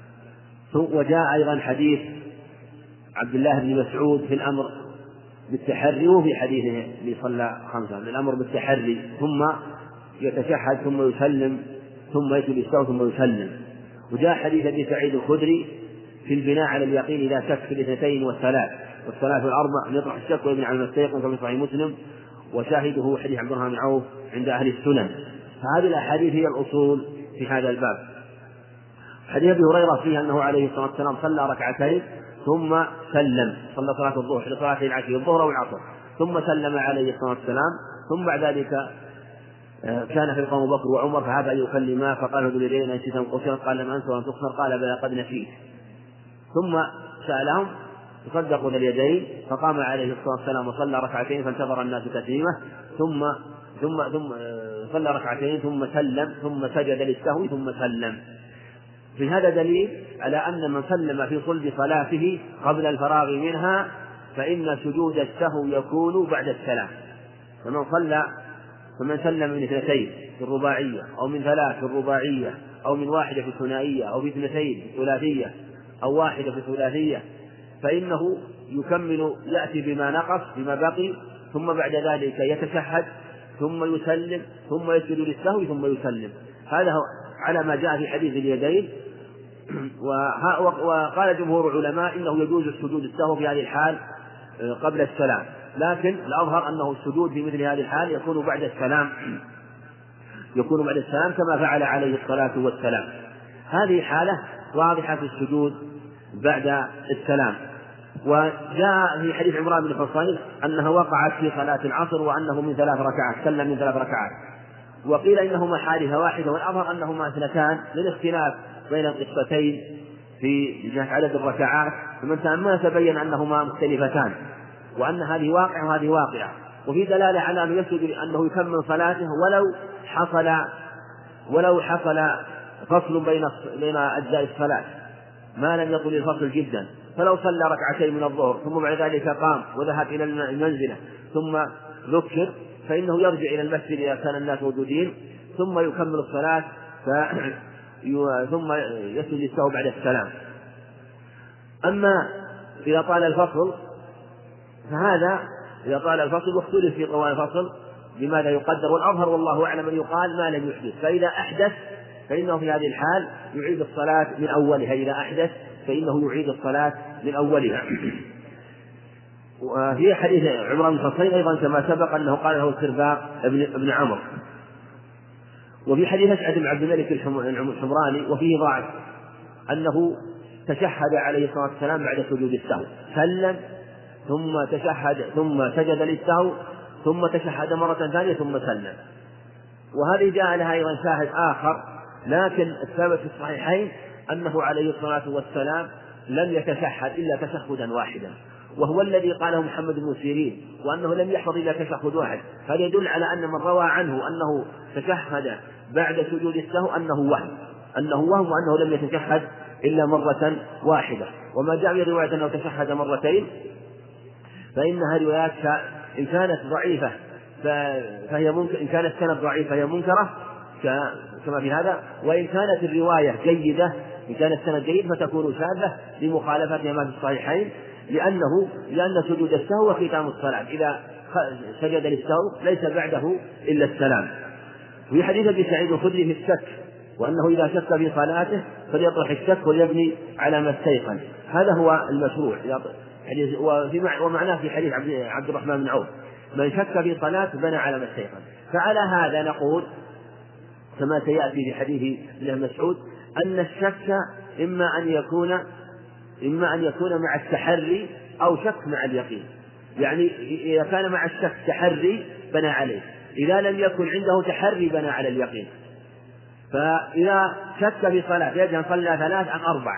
وجاء أيضا حديث عبد الله بن مسعود في الأمر بالتحري وفي حديثه اللي صلى خمسة الأمر بالتحري ثم يتشهد ثم يسلم ثم يسجد السهو ثم يسلم. وجاء حديث أبي سعيد الخدري في البناء على اليقين إذا شك في الاثنتين والثلاث والثلاث والأربع أن يطرح الشك ويبني على المستيقن كما في صحيح مسلم وشاهده حديث عبد الرحمن بن عوف عند أهل السنن. فهذه الأحاديث هي الأصول في هذا الباب. حديث أبي هريرة فيه أنه عليه الصلاة والسلام صلى ركعتين ثم سلم صلى صلاة الظهر لصلاة العشي الظهر والعصر ثم سلم عليه الصلاة والسلام ثم بعد ذلك كان في القوم بكر وعمر فهذا يكلما فقال ذو اليدين أنسيتم قصرت قال لم أنسوا أن تقصر قال بلى قد نسيت ثم سألهم تصدقوا ذا اليدين فقام عليه الصلاة والسلام وصلى ركعتين فانتظر الناس تسليمه ثم ثم ثم صلى ركعتين ثم سلم ثم سجد للسهو ثم سلم. في هذا دليل على أن من سلم في صلب صلاته قبل الفراغ منها فإن سجود السهو يكون بعد السلام. فمن صلى فمن سلم من اثنتين في الرباعية أو من ثلاث في الرباعية أو من واحدة في الثنائية أو في اثنتين في الثلاثية أو واحدة في الثلاثية فإنه يكمل يأتي بما نقص بما بقي ثم بعد ذلك يتشهد ثم يسلم ثم يسجد للسهو ثم يسلم. هذا على ما جاء في حديث اليدين. وقال جمهور العلماء إنه يجوز السجود السهو في هذه الحال قبل السلام لكن الأظهر أنه السجود في مثل هذه الحال يكون بعد السلام يكون بعد السلام كما فعل عليه الصلاة والسلام. هذه حالة واضحة في السجود بعد السلام. وجاء في حديث عمران بن حسين أنها وقعت في صلاة العصر وأنه من ثلاث ركعات سلم من ثلاث ركعات وقيل إنهما حادثة واحدة والأظهر أنهما اثنتان للاختلاف بين القصتين في جهة عدد الركعات فمن تأمل تبين أنهما مختلفتان وأن هذه واقعة وهذه واقعة. وفي دلالة على أنه يسجد أنه يكمل صلاته ولو حصل ولو حصل فصل بين بين أجزاء الصلاة ما لم يطل الفصل جدا فلو صلى ركعتين من الظهر ثم بعد ذلك قام وذهب إلى المنزلة ثم ذكر فإنه يرجع إلى المسجد إذا كان الناس موجودين ثم يكمل الصلاة ف... ثم يسجد السهو بعد السلام. أما إذا طال الفصل فهذا إذا طال الفصل واختلف في طوال الفصل بماذا يقدر، والأظهر والله أعلم أن يقال ما لم يحدث، فإذا أحدث فإنه في هذه الحال يعيد الصلاة من أولها، إذا أحدث فإنه يعيد الصلاة من أولها. وفي حديث عمران بن حصين أيضا كما سبق أنه قال له سرباق ابن, ابن عمرو. وفي حديث أسعد بن عبد الملك الحمراني وفيه ضعف أنه تشهد عليه الصلاة والسلام بعد سجود السهو، سلم ثم تشهد ثم سجد للسهو ثم تشهد مرة ثانية ثم سلم. وهذه جاء لها أيضا شاهد آخر، لكن الثابت في الصحيحين أنه عليه الصلاة والسلام لم يتشهد إلا تشهدا واحدا، وهو الذي قاله محمد بن سيرين، وأنه لم يحفظ إلا تشهد واحد. هذا يدل على أن من روى عنه أنه تشهد بعد سجود السهو أنه وهم أنه وهم وأنه لم يتشهد إلا مرة واحدة. وما جاء في رواية أنه تشهد مرتين فإنها روايات إن كانت ضعيفة فهي منكر، إن كانت سند ضعيفة فهي منكرة كما في هذا، وإن كانت الرواية جيدة إن كان السند جيد فتكون شاذة لمخالفتها ما في الصحيحين، لأنه لأن سجود السهو وختام الصلاة، إذا سجد للسهو ليس بعده إلا السلام. في حديث أبي سعيد الخدري في الشك، وأنه إذا شك في صلاته فليطرح الشك وليبني على ما استيقن، هذا هو المشروع. ومعناه في حديث عبد الرحمن بن عوف من شك في صلاة بنى على ما استيقن. فعلى هذا نقول كما سيأتي في حديث ابن مسعود أن الشك إما أن يكون إما أن يكون مع التحري أو شك مع اليقين، يعني إذا كان مع الشك تحري بنى عليه، إذا لم يكن عنده تحري بنى على اليقين. فإذا شك في صلاة يجب أن صلى ثلاث عن أربع،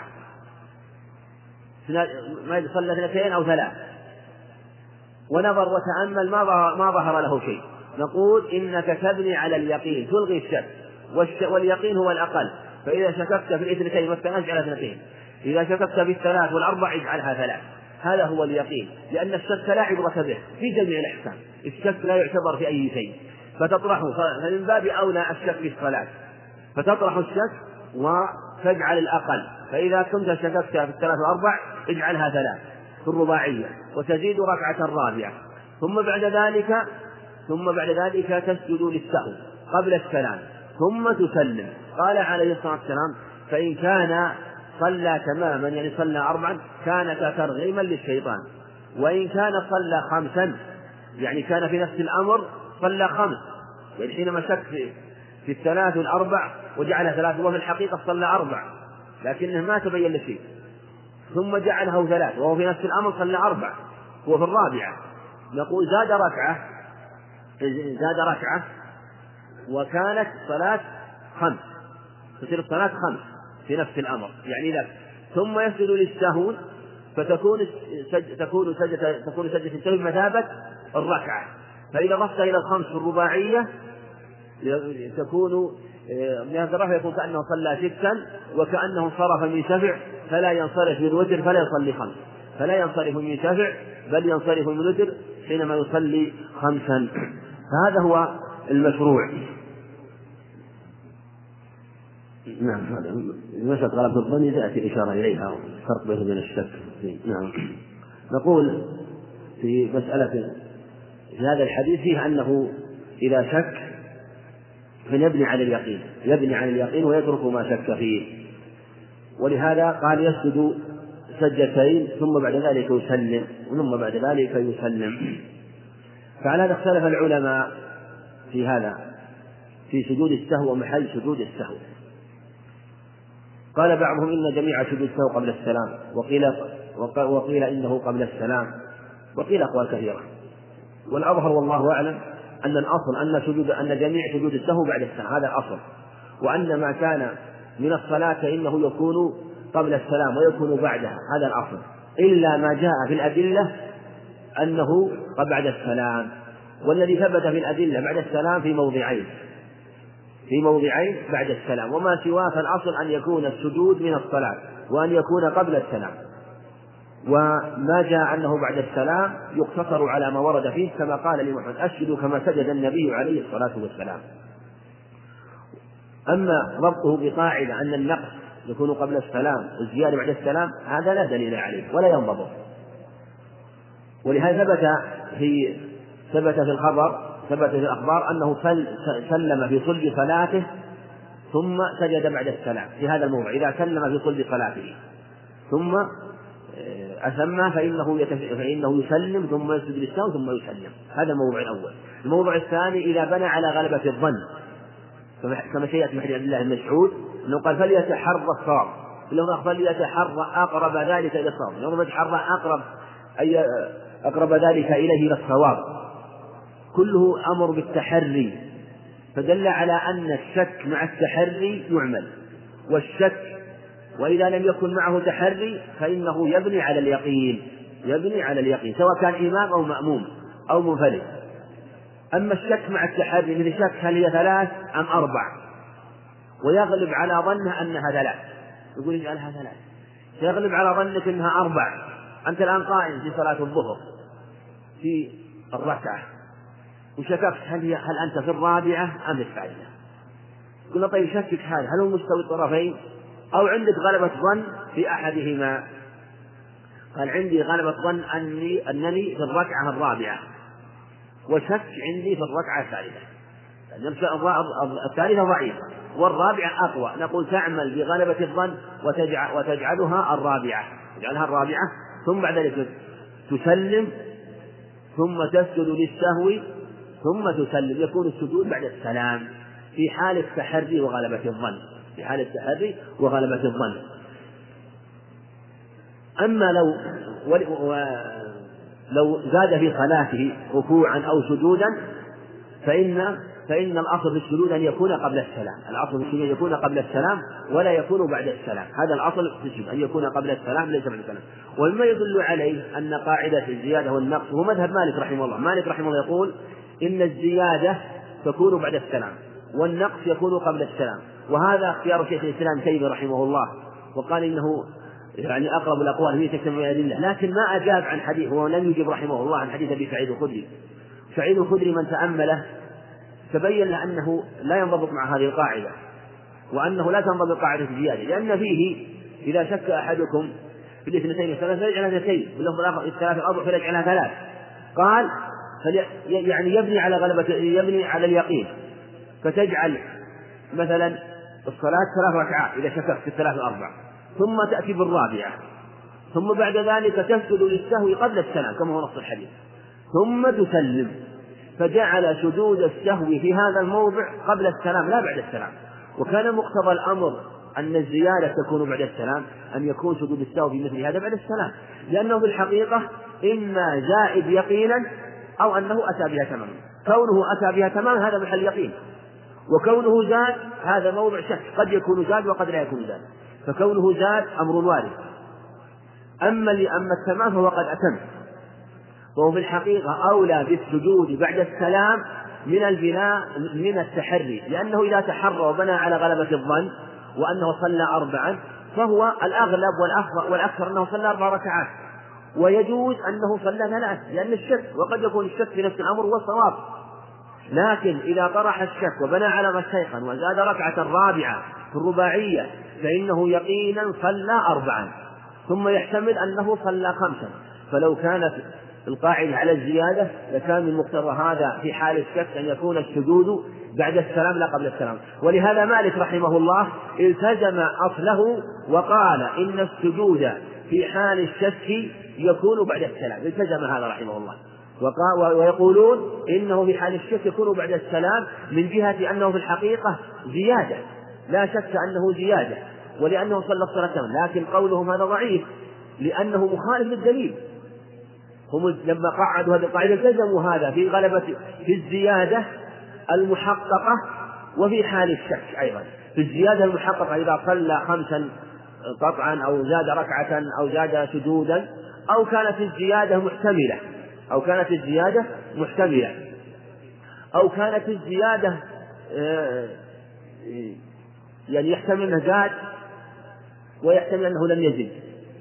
ما صلى اثنتين أو ثلاث ونظر وتأمل ما ظهر, ما ظهر له شيء، نقول إنك تبني على اليقين تلغي الشك، واليقين هو الأقل. فإذا شككت في الاثنتين والثلاث اجعلها اثنتين، إذا شككت في الثلاث والأربع اجعلها ثلاث، هذا هو اليقين، لأن الشك لا عبرة به في جميع الأحكام، الشك لا يعتبر في أي شيء فتطرحه، فمن باب أولى الشك في الصلاة فتطرح الشك وتجعل الأقل. فإذا كنت شككت في الثلاث والأربع اجعلها ثلاث في الرباعية وتزيد ركعة رابعة، ثم بعد ذلك ثم بعد ذلك تسجد للسهو قبل السلام ثم تسلم. قال عليه الصلاة والسلام فإن كان صلى تماما يعني صلى أربعا كان ترغيما للشيطان، وإن كان صلى خمسا يعني كان في نفس الأمر صلى خمس، يعني حينما شك في, في الثلاث والأربع وجعلها ثلاث وهو في الحقيقة صلى أربع لكنه ما تبين له شيء، ثم جعله ثلاث وهو في نفس الأمر صلى أربع هو في الرابعة، نقول زاد ركعة زاد ركعة وكانت صلاة خمس، تصير الصلاة خمس في نفس الأمر يعني ذلك، ثم يسجد للسهو فتكون سج... تكون سجدة تكون سجدة السهو بمثابة الركعة. فإذا ضفت إلى الخمس الرباعية تكون من هذا الرفع يكون كأنه صلى ستا وكأنه انصرف من شفع، فلا ينصرف من وتر فلا يصلي خمس، فلا ينصرف من شفع بل ينصرف من وتر حينما يصلي خمسا. فهذا هو المشروع. نعم، هذا مسألة غلبة الظن تأتي الإشارة إليها فرق بينه وبين الشك. نعم، نقول في مسألة في هذا الحديث فيه أنه إذا شك فيبني على اليقين، يبني على اليقين ويترك ما شك فيه، ولهذا قال يسجد سجدتين ثم بعد ذلك يسلم ثم بعد ذلك يسلم. فعلى هذا اختلف العلماء في هذا في سجود السهو ومحل سجود السهو. قال بعضهم إن جميع سجود السهو قبل السلام، وقيل وقيل إنه قبل السلام، وقيل أقوال كثيرة، والأظهر والله أعلم أن الأصل أن سجود أن جميع سجود السهو بعد السلام، هذا الأصل، وأن ما كان من الصلاة فإنه يكون قبل السلام ويكون بعدها، هذا الأصل، إلا ما جاء في الأدلة أنه بعد السلام، والذي ثبت في الأدلة بعد السلام في موضعين في موضعين بعد السلام، وما سواه فالأصل أن يكون السجود من الصلاة وأن يكون قبل السلام. وما جاء أنه بعد السلام يقتصر على ما ورد فيه، كما قال لمحمد أسجدوا كما سجد النبي عليه الصلاة والسلام. أما ربطه بقاعدة أن النقص يكون قبل السلام والزيادة بعد السلام هذا لا دليل عليه ولا ينضبط. ولهذا ثبت في ثبت في الخبر ثبت في الأخبار أنه سلم في صلب صلاته ثم سجد بعد السلام في هذا الموضع. إذا سلم في صلب صلاته ثم أسمى فإنه, فإنه يسلم ثم يسجد للسهو ثم يسلم. هذا الموضوع الأول. الموضوع الثاني إذا بنى على غلبة الظن كما سيأتي في حديث عبد الله بن مسعود أنه قال فليتحرى الصواب، فليتحرى أقرب ذلك إلى الصواب، يوم يتحرى أقرب أي أقرب ذلك إليه إلى الصواب، كله أمر بالتحري، فدل على أن الشك مع التحري يعمل، والشك وإذا لم يكن معه تحري فإنه يبني على اليقين يبني على اليقين سواء كان إمام أو مأموم أو منفرد. أما الشك مع التحري من شك هل هي ثلاث أم أربع، ويغلب على ظنه أنها ثلاث، يقول اجعلها ثلاث، يغلب على ظنك أنها أربع. أنت الآن قائم في صلاة الظهر في الركعة وشككت هل هي هل أنت في الرابعة أم الثالثة، قلنا طيب شكك هذا هل هو مستوي الطرفين أو عندك غلبة ظن في أحدهما؟ قال عندي غلبة ظن أني أنني في الركعة الرابعة، وشك عندي في الركعة الثالثة، الثالثة ضعيفة والرابعة أقوى، نقول تعمل بغلبة الظن وتجعل وتجعلها الرابعة تجعلها الرابعة ثم بعد ذلك تسلم ثم تسجد للسهو ثم تسلم، يكون السجود بعد السلام في حال التحري وغلبة الظن في حال التحري وغلبة الظن. أما لو لو زاد في صلاته ركوعا أو سجودا فإن فإن الأصل في السجود أن يكون قبل السلام، الأصل في السجود أن يكون قبل السلام ولا يكون بعد السلام، هذا الأصل في السجود أن يكون قبل السلام ليس بعد السلام. ومما يدل عليه أن قاعدة الزيادة والنقص هو مذهب مالك رحمه الله. مالك رحمه الله يقول إن الزيادة تكون بعد السلام والنقص يكون قبل السلام، وهذا اختيار شيخ الإسلام تيمية رحمه الله، وقال إنه يعني أقرب الأقوال هي تجتمع من الأدلة، لكن ما أجاب عن حديث ولم يجب رحمه الله عن حديث أبي سعيد الخدري. سعيد الخدري من تأمله تبين أنه لا ينضبط مع هذه القاعدة، وأنه لا تنضبط قاعدة الزيادة، لأن فيه إذا شك أحدكم في الاثنتين الثلاث فليجعلها اثنتين، باللفظ الآخر الثلاث الأربع فليجعلها ثلاث. قال يعني يبني على غلبة يبني على اليقين، فتجعل مثلا الصلاة ثلاث ركعات إذا شككت في الثلاث الأربع، ثم تأتي بالرابعة، ثم بعد ذلك تسجد للسهو قبل السلام كما هو نص الحديث، ثم تسلم، فجعل سجود السهو في هذا الموضع قبل السلام لا بعد السلام. وكان مقتضى الأمر أن الزيادة تكون بعد السلام أن يكون سجود السهو في مثل هذا بعد السلام، لأنه في الحقيقة إما زائد يقينا أو أنه أتى بها تماما. كونه أتى بها تماما هذا محل يقين، وكونه زاد هذا موضع شك، قد يكون زاد وقد لا يكون زاد، فكونه زاد أمر وارد. أما أما التمام فهو قد أتم، وهو في الحقيقة أولى بالسجود بعد السلام من البناء من التحري، لأنه إذا تحرى وبنى على غلبة الظن وأنه صلى أربعا فهو الأغلب والأكثر أنه صلى أربع ركعات، ويجوز أنه صلى ثلاث لأن الشك، وقد يكون الشك في نفس الأمر والصواب. لكن إذا طرح الشك وبنى على ما استيقن وزاد ركعة رابعة في الرباعية فإنه يقينا صلى أربعا، ثم يحتمل أنه صلى خمسا. فلو كانت القاعدة على الزيادة لكان من مقتضى هذا في حال الشك أن يكون السجود بعد السلام لا قبل السلام. ولهذا مالك رحمه الله التزم أصله وقال إن السجود في حال الشك يكون بعد السلام، التزم هذا رحمه الله. ويقولون إنه في حال الشك يكون بعد السلام من جهة أنه في الحقيقة زيادة، لا شك أنه زيادة ولأنه صلى الصلاة كاملة، لكن قولهم هذا ضعيف لأنه مخالف للدليل. هم لما قعدوا هذه القاعدة التزموا هذا في غلبة في الزيادة المحققة وفي حال الشك أيضا. في الزيادة المحققة إذا صلى خمسا قطعا أو زاد ركعة أو زاد سجودا أو كانت الزيادة محتملة أو كانت الزيادة محتملة أو كانت الزيادة يعني يحتمل أنه زاد ويحتمل أنه لم يزد،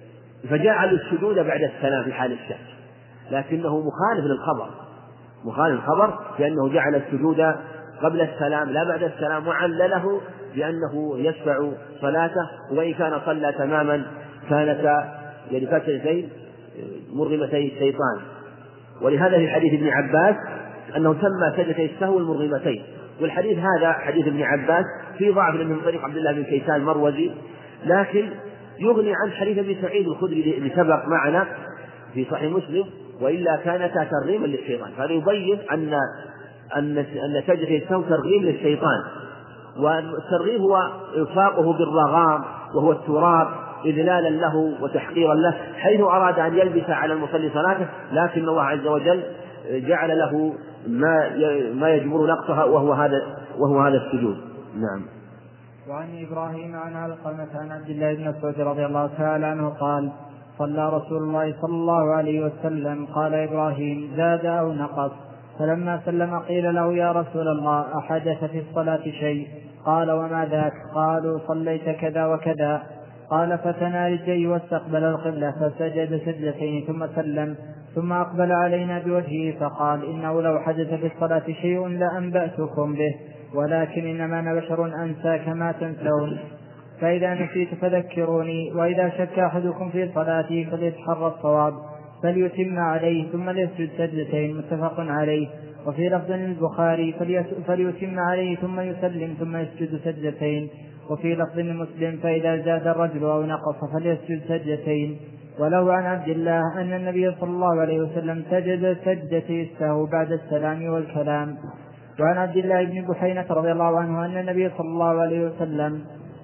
فجعل السجود بعد السلام في حال الشك، لكنه مخالف للخبر، مخالف الخبر لأنه جعل السجود قبل السلام لا بعد السلام، وعلله بأنه يشفع صلاته، وإن كان صلى تماما كانتا يعني فتنتين مرغمتي الشيطان. ولهذا في حديث ابن عباس أنه سمى سجدتي السهو المرغمتين، والحديث هذا حديث ابن عباس في ضعف من طريق عبد الله بن كيسان المروزي، لكن يغني عن حديث ابي سعيد الخدري اللي سبق معنا في صحيح مسلم، وإلا كانتا ترغيما للشيطان. هذا يبين أن أن أن سجدتي السهو ترغيم للشيطان، والترغيب هو إلصاقه بالرغام وهو التراب إذلالا له وتحقيرا له، حيث أراد أن يلبس على المصلي صلاته، لكن الله عز وجل جعل له ما ما يجبر نقصها، وهو هذا وهو هذا السجود. نعم. وعن إبراهيم عن علقمة عن عبد الله بن مسعود رضي الله تعالى عنه قال: صلى رسول الله صلى الله عليه وسلم. قال إبراهيم: زاد أو نقص؟ فلما سلم قيل له: يا رسول الله، أحدث في الصلاة شيء؟ قال: وما ذاك؟ قالوا: صليت كذا وكذا. قال: فتنى رجليه واستقبل القبلة فسجد سجدتين ثم سلم، ثم أقبل علينا بوجهه فقال: إنه لو حدث في الصلاة شيء لأنبأتكم به، ولكن إنما أنا بشر أنسى كما تنسون، فإذا نسيت فذكروني، وإذا شك أحدكم في صلاته فليتحرى الصواب فليتم عليه ثم ليسجد سجدتين، متفق عليه. وفي لفظ البخاري: فليتم عليه ثم يسلم ثم يسجد سجدتين. وفي لفظ مسلم: فإذا زاد الرجل أو نقص فليسجد سجدتين. وله عن عبد الله أن النبي صلى الله عليه وسلم سجد سجدتي السهو بعد السلام والكلام. وعن عبد الله بن بحينة رضي الله عنه أن النبي صلى الله عليه وسلم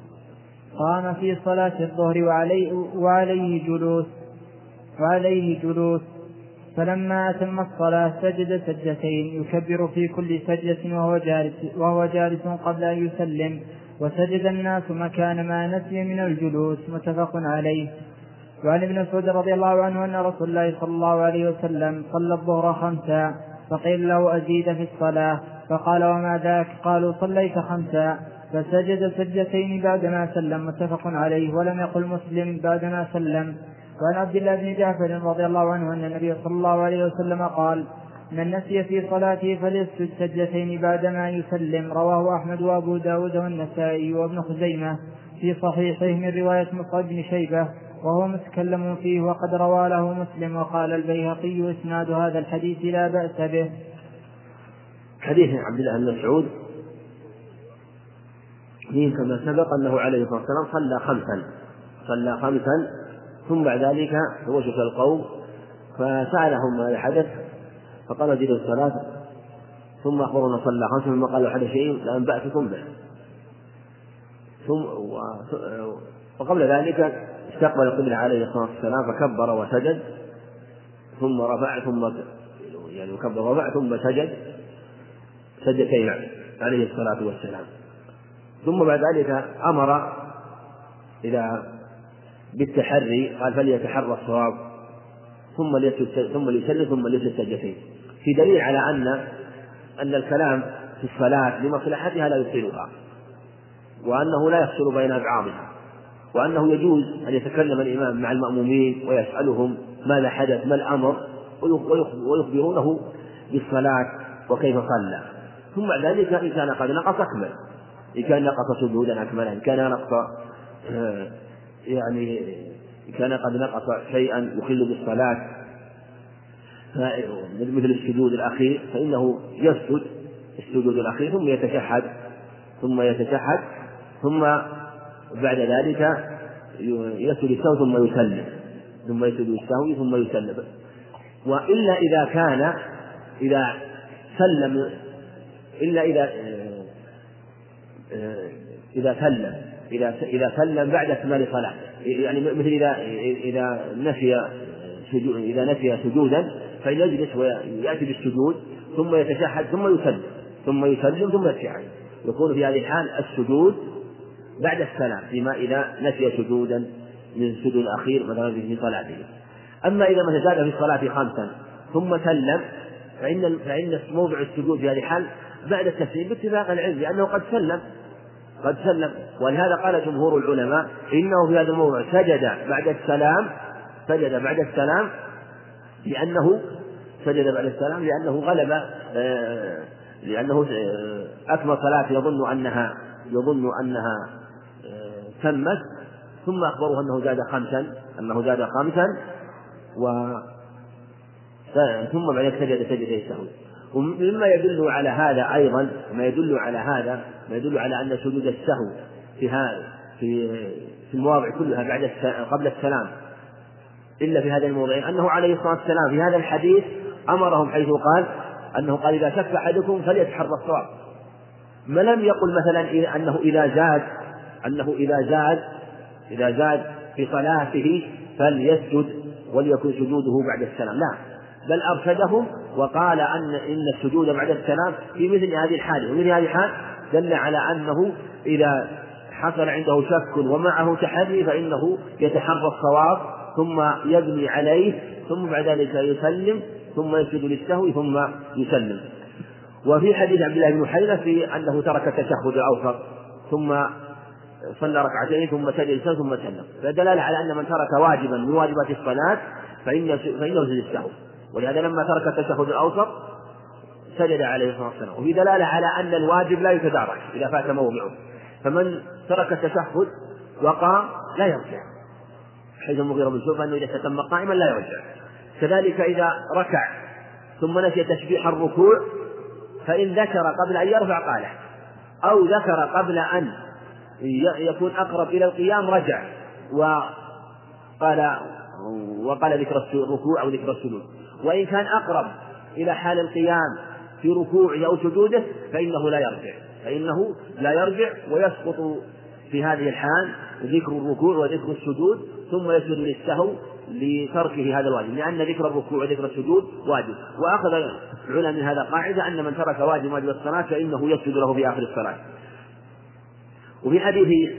قام في صلاة الظهر وعليه, وعليه جلوس وعليه جلوس فلما أتم الصلاة سجد سجدتين يكبر في كل سجدة وهو جالس, وهو جالس قبل أن يسلم، وسجد الناس مكان ما نسي من الجلوس، متفق عليه. وعن ابن مسعود رضي الله عنه أن رسول الله صلى الله عليه وسلم صلى الظهر خمسا، فقيل له: أزيد في الصلاة؟ فقال: وما ذاك؟ قالوا: صليت خمسا. فسجد سجدتين بعدما سلم، متفق عليه. ولم يقل مسلم بعدما سلم. وعن عبد الله بن جعفر رضي الله عنه أن النبي صلى الله عليه وسلم قال: من نسي في صلاته فليسجد سجدتين بعدما يسلم. رواه أحمد وأبو داود والنسائي وابن خزيمة في صحيحه من رواية مصعب بن شيبة، وهو متكلم فيه، وقد روى له مسلم. وقال البيهقي: إسناد هذا الحديث لا بأس به. حديث عبد الله بن مسعود فيه كما سبق أنه عليه الصلاة والسلام صلى خمسا صلى خمسا ثم بعد ذلك وشك القوم فسألهم ماذا حدث، فقال: زيدوا الصلاة. ثم أخبرنا صلى خمسا ثم قالوا: حدث شيء لأنبأتكم به. ثم وقبل ذلك استقبل القبلة عليه الصلاة والسلام فكبر وسجد، ثم رفع ثم يعني كبر ورفع ثم سجد سجدتين عليه الصلاة والسلام. ثم بعد ذلك أمر إلى بالتحري، قال: فليتحرى الصواب ثم ليسجد ثم ليسلم ثم ليسجد سجدتين، في دليل على أن أن الكلام في الصلاة لمصلحتها لا يبطلها، وأنه لا يفصل بين أبعاضها، وأنه يجوز أن يتكلم الإمام مع المأمومين ويسألهم ماذا حدث ما الأمر ويخبرونه بالصلاة وكيف صلى. ثم بعد ذلك إن كان قد نقص أكمل، إن كان نقص سجودا أكمل، إن كان نقص يعني إن كان قد نقص شيئا يخل بالصلاة مثل السجود الأخير فإنه يسجد السجود الأخير ثم يتشهد ثم يتشهد ثم بعد ذلك يسجد السهو ثم يسلم ثم يسجد السهو ثم يسلم. وإلا إذا كان إذا سلم إلا إذا إذا سلم إذا إذا سلم بعد إكمال صلاة، يعني مثل إذا إذا نسي سجود إذا نسي سجودا فيجلس ويأتي بالسجود ثم يتشهد ثم يسلم ثم يسلم ثم يتشهد، يكون في هذه الحال السجود بعد السلام فيما إذا نسي سجودا من السجود الأخير مثلا في صلاته. أما إذا ما زاد في الصلاة خمسا ثم سلم فإن فإن موضع السجود في هذه الحال بعد التسليم باتفاق العلم، لأنه قد سلم قد سلم ولهذا قال جمهور العلماء إنه في هذا الموضع سجد بعد السلام سجد بعد السلام لأنه سجد بعد السلام لأنه غلب آه لأنه آه أكمل صلاة يظن أنها يظن أنها آه تمت، ثم أخبروه أنه زاد خمسا أنه زاد خمسا و ثم بعد سجد سجد السهو. ومما يدل على هذا أيضا ما يدل على هذا ما يدل على أن سجود السهو في في في المواضع كلها بعد قبل السلام إلا في هذا الموضع أنه عليه الصلاة والسلام في هذا الحديث أمرهم حيث قال أنه قال إذا شك أحدكم فليتحرى الصواب، ما لم يقل مثلا أنه إذا زاد أنه إذا زاد إذا زاد في صلاته فليسجد وليكن سجوده بعد السلام، لا، بل أرشدهم وقال أن إن السجود بعد السلام في مثل هذه الحالة، ومثل هذه الحال دل على أنه إذا حصل عنده شك ومعه تحري فإنه يتحرى الصواب ثم يبني عليه ثم بعد ذلك يسلم ثم يسجد للسهو ثم يسلم. وفي حديث عبد الله بن حيرة في أنه ترك التشهد الأوسط ثم صلى ركعتين ثم سجد ثم سلم، فدلالة على أن من ترك واجبا من واجبات الصلاة فإنه فإنه يسجد السهو، ولهذا لما ترك التشهد الأوسط سجد عليه الصلاة والسلام. وفي دلالة على أن الواجب لا يتدارك إذا فات موضعه، فمن ترك التشهد وقام لا يرجع، حيث المغيرة بن شعبة أنه إذا تم قائما لا يرجع. كذلك إذا ركع ثم نسي تشبيح الركوع فإن ذكر قبل أن يرفع قاله، أو ذكر قبل أن يكون أقرب إلى القيام رجع وقال وقال ذكر الركوع أو ذكر السجود. وإن كان أقرب إلى حال القيام في ركوعه أو سجوده فإنه لا يرجع فإنه لا يرجع ويسقط في هذه الحال ذكر الركوع وذكر السجود ثم يسجد للسهو لتركه هذا الواجب، لأن ذكر الركوع وذكر السجود واجب. وأخذ العلماء من هذا قاعدة أن من ترك واجب واجب الصلاة فإنه يسجد له في آخر الصلاة. وفي حديث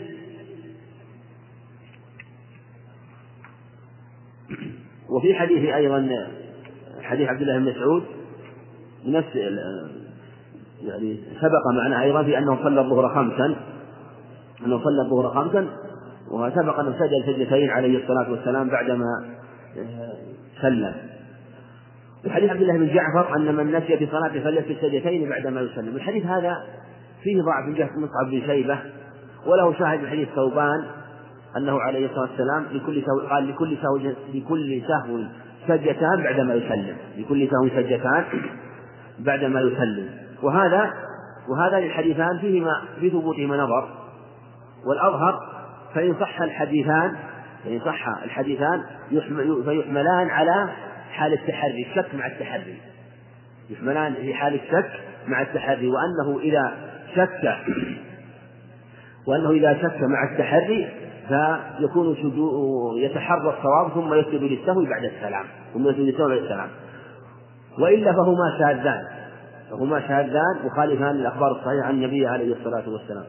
وفي حديث أيضا حديث عبد الله بن مسعود نفس يعني سبق معنا أيضا في أنه صلى الظهر خمسا أنه صلى الظهر خمسا وسبق أنه سجد سجدتين عليه الصلاة والسلام بعدما سلم. وحديث عبد الله بن جعفر أن من نسي في صلاته فليسجد سجدتين بعدما يسلم. الحديث هذا فيه ضعف من جهة مصعب بن شيبة، وله شاهد من حديث ثوبان أنه عليه الصلاة والسلام لكل سهو قال لكل سهو لكل سهو سجدتان بعدما يسلم لكل سهو سجدتان بعدما يسلم. وهذا وهذا الحديثان فيهما في ثبوتهما نظر، والأظهر فإن صح الحديثان فإن صح الحديثان فيحملان على حال التحري الشك مع التحري يحملان في حال الشك مع التحري وأنه إذا شك وأنه إذا شك مع التحري فيكون يتحرى الصواب ثم يسجد للسهو بعد السلام ثم يسجد للسهو بعد السلام. وإلا فهما شاذان فهما شاذان مخالفان للأخبار الصحيحة عن النبي عليه الصلاة والسلام.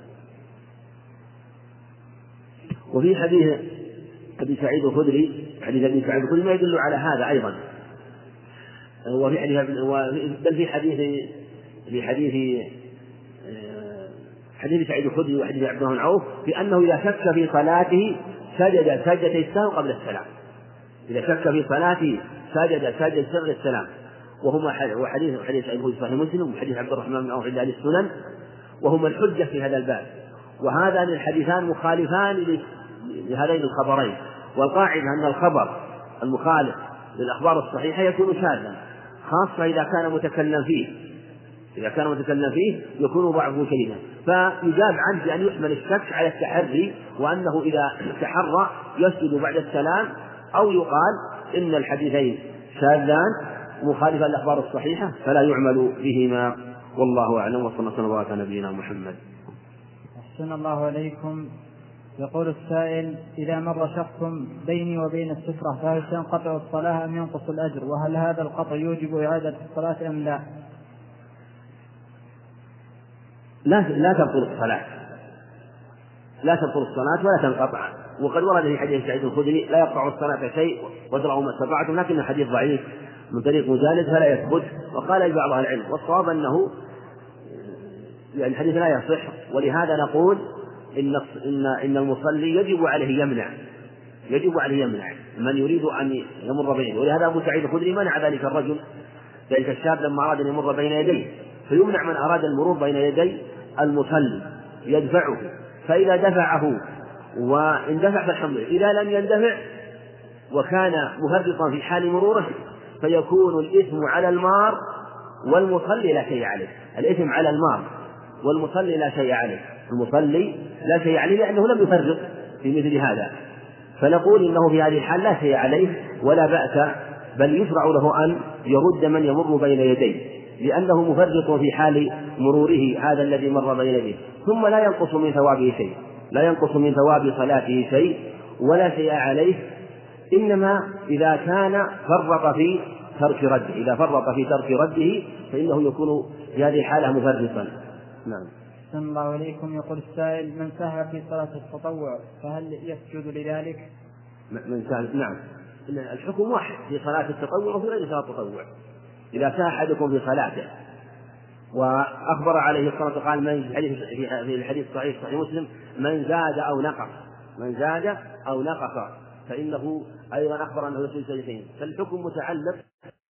وفي حديث أبي سعيد الخدري حديث أبي سعيد الخدري ما يدل على هذا أيضا. وفي حديث بل في حديث في حديث حديث سعيد الخدري وحديث عبد الله بن عوف بأنه إذا شك في صلاته سجد سجدة السهو قبل السلام إذا شك في صلاته سجد سجدة قبل السلام. وهما وحديث حديث سعيد الخدري صحيح مسلم وحديث عبد الرحمن بن عوف عند أهل السنن وهما الحجة في هذا الباب. وهذان الحديثان مخالفان لهذين الخبرين، والقاعدة أن الخبر المخالف للأخبار الصحيحة يكون شاذا، خاصة إذا كان متكلم فيه إذا كان متكلم فيه يكون ضعفه شديدا، فيجاب عنه بأن يحمل الشك على التحري وأنه إذا تحرى يسجد بعد السلام، أو يقال إن الحديثين شاذان مخالفة للأخبار الصحيحة فلا يعمل بهما، والله أعلم. وصلى الله على نبينا محمد. أحسن الله عليكم. يقول السائل: إذا مر شخص بيني وبين السترة فهل تنقطع الصلاة أم ينقص الأجر؟ وهل هذا القطع يوجب إعادة الصلاة أم لا؟ لا لا تبطل الصلاة لا تبطل الصلاة ولا تنقطع. وقد ورد في حديث سعيد الخدري: لا يقطع الصلاة شيء وادرعوا ما استطعتم، لكن الحديث ضعيف من طريق مجالد فلا يثبت. وقال بعض أهل العلم والصواب أنه يعني الحديث لا يصح، ولهذا نقول إن إن إن المصلي يجب عليه يمنع يجب عليه يمنع من يريد أن يمر بينه. ولهذا أبو سعيد الخدري منع ذلك الرجل، ذلك الشاب لما أراد أن يمر بين يديه، فيمنع من أراد المرور بين يدي المصلي يدفعه، فإذا دفعه واندفع فالحمد لله، إذا لم يندفع وكان مفرطا في حال مروره فيكون الإثم على المار والمصلي لا شيء عليه. الإثم على المار والمصلي لا شيء عليه، المصلي لا شيء عليه لأنه لم يفرط في مثل هذا، فنقول إنه في هذه الحال لا شيء عليه ولا بأس، بل يشرع له أن يرد من يمر بين يديه لأنه مفرط في حال مروره هذا الذي مر بين يديه. ثم لا ينقص من ثوابه شيء، لا ينقص من ثواب صلاته شيء ولا شيء عليه، إنما إذا كان فرط في ترك رده، إذا فرط في ترك رده فإنه يكون في هذه الحالة مفرطا. نعم. أحسن الله إليكم. يقول السائل: من سهى في صلاة التطوع فهل يسجد لذلك؟ من سهى، نعم، الحكم واحد في صلاة التطوع وفي غير صلاة التطوع. إذا سهى أحدكم في صلاته وأخبر عليه الصلاة والسلام قال من في الحديث الصحيح صحيح مسلم: من زاد أو نقص، من زاد أو نقص، فإنه أيضا أخبر أنه يسجد سجدتين، فالحكم متعلق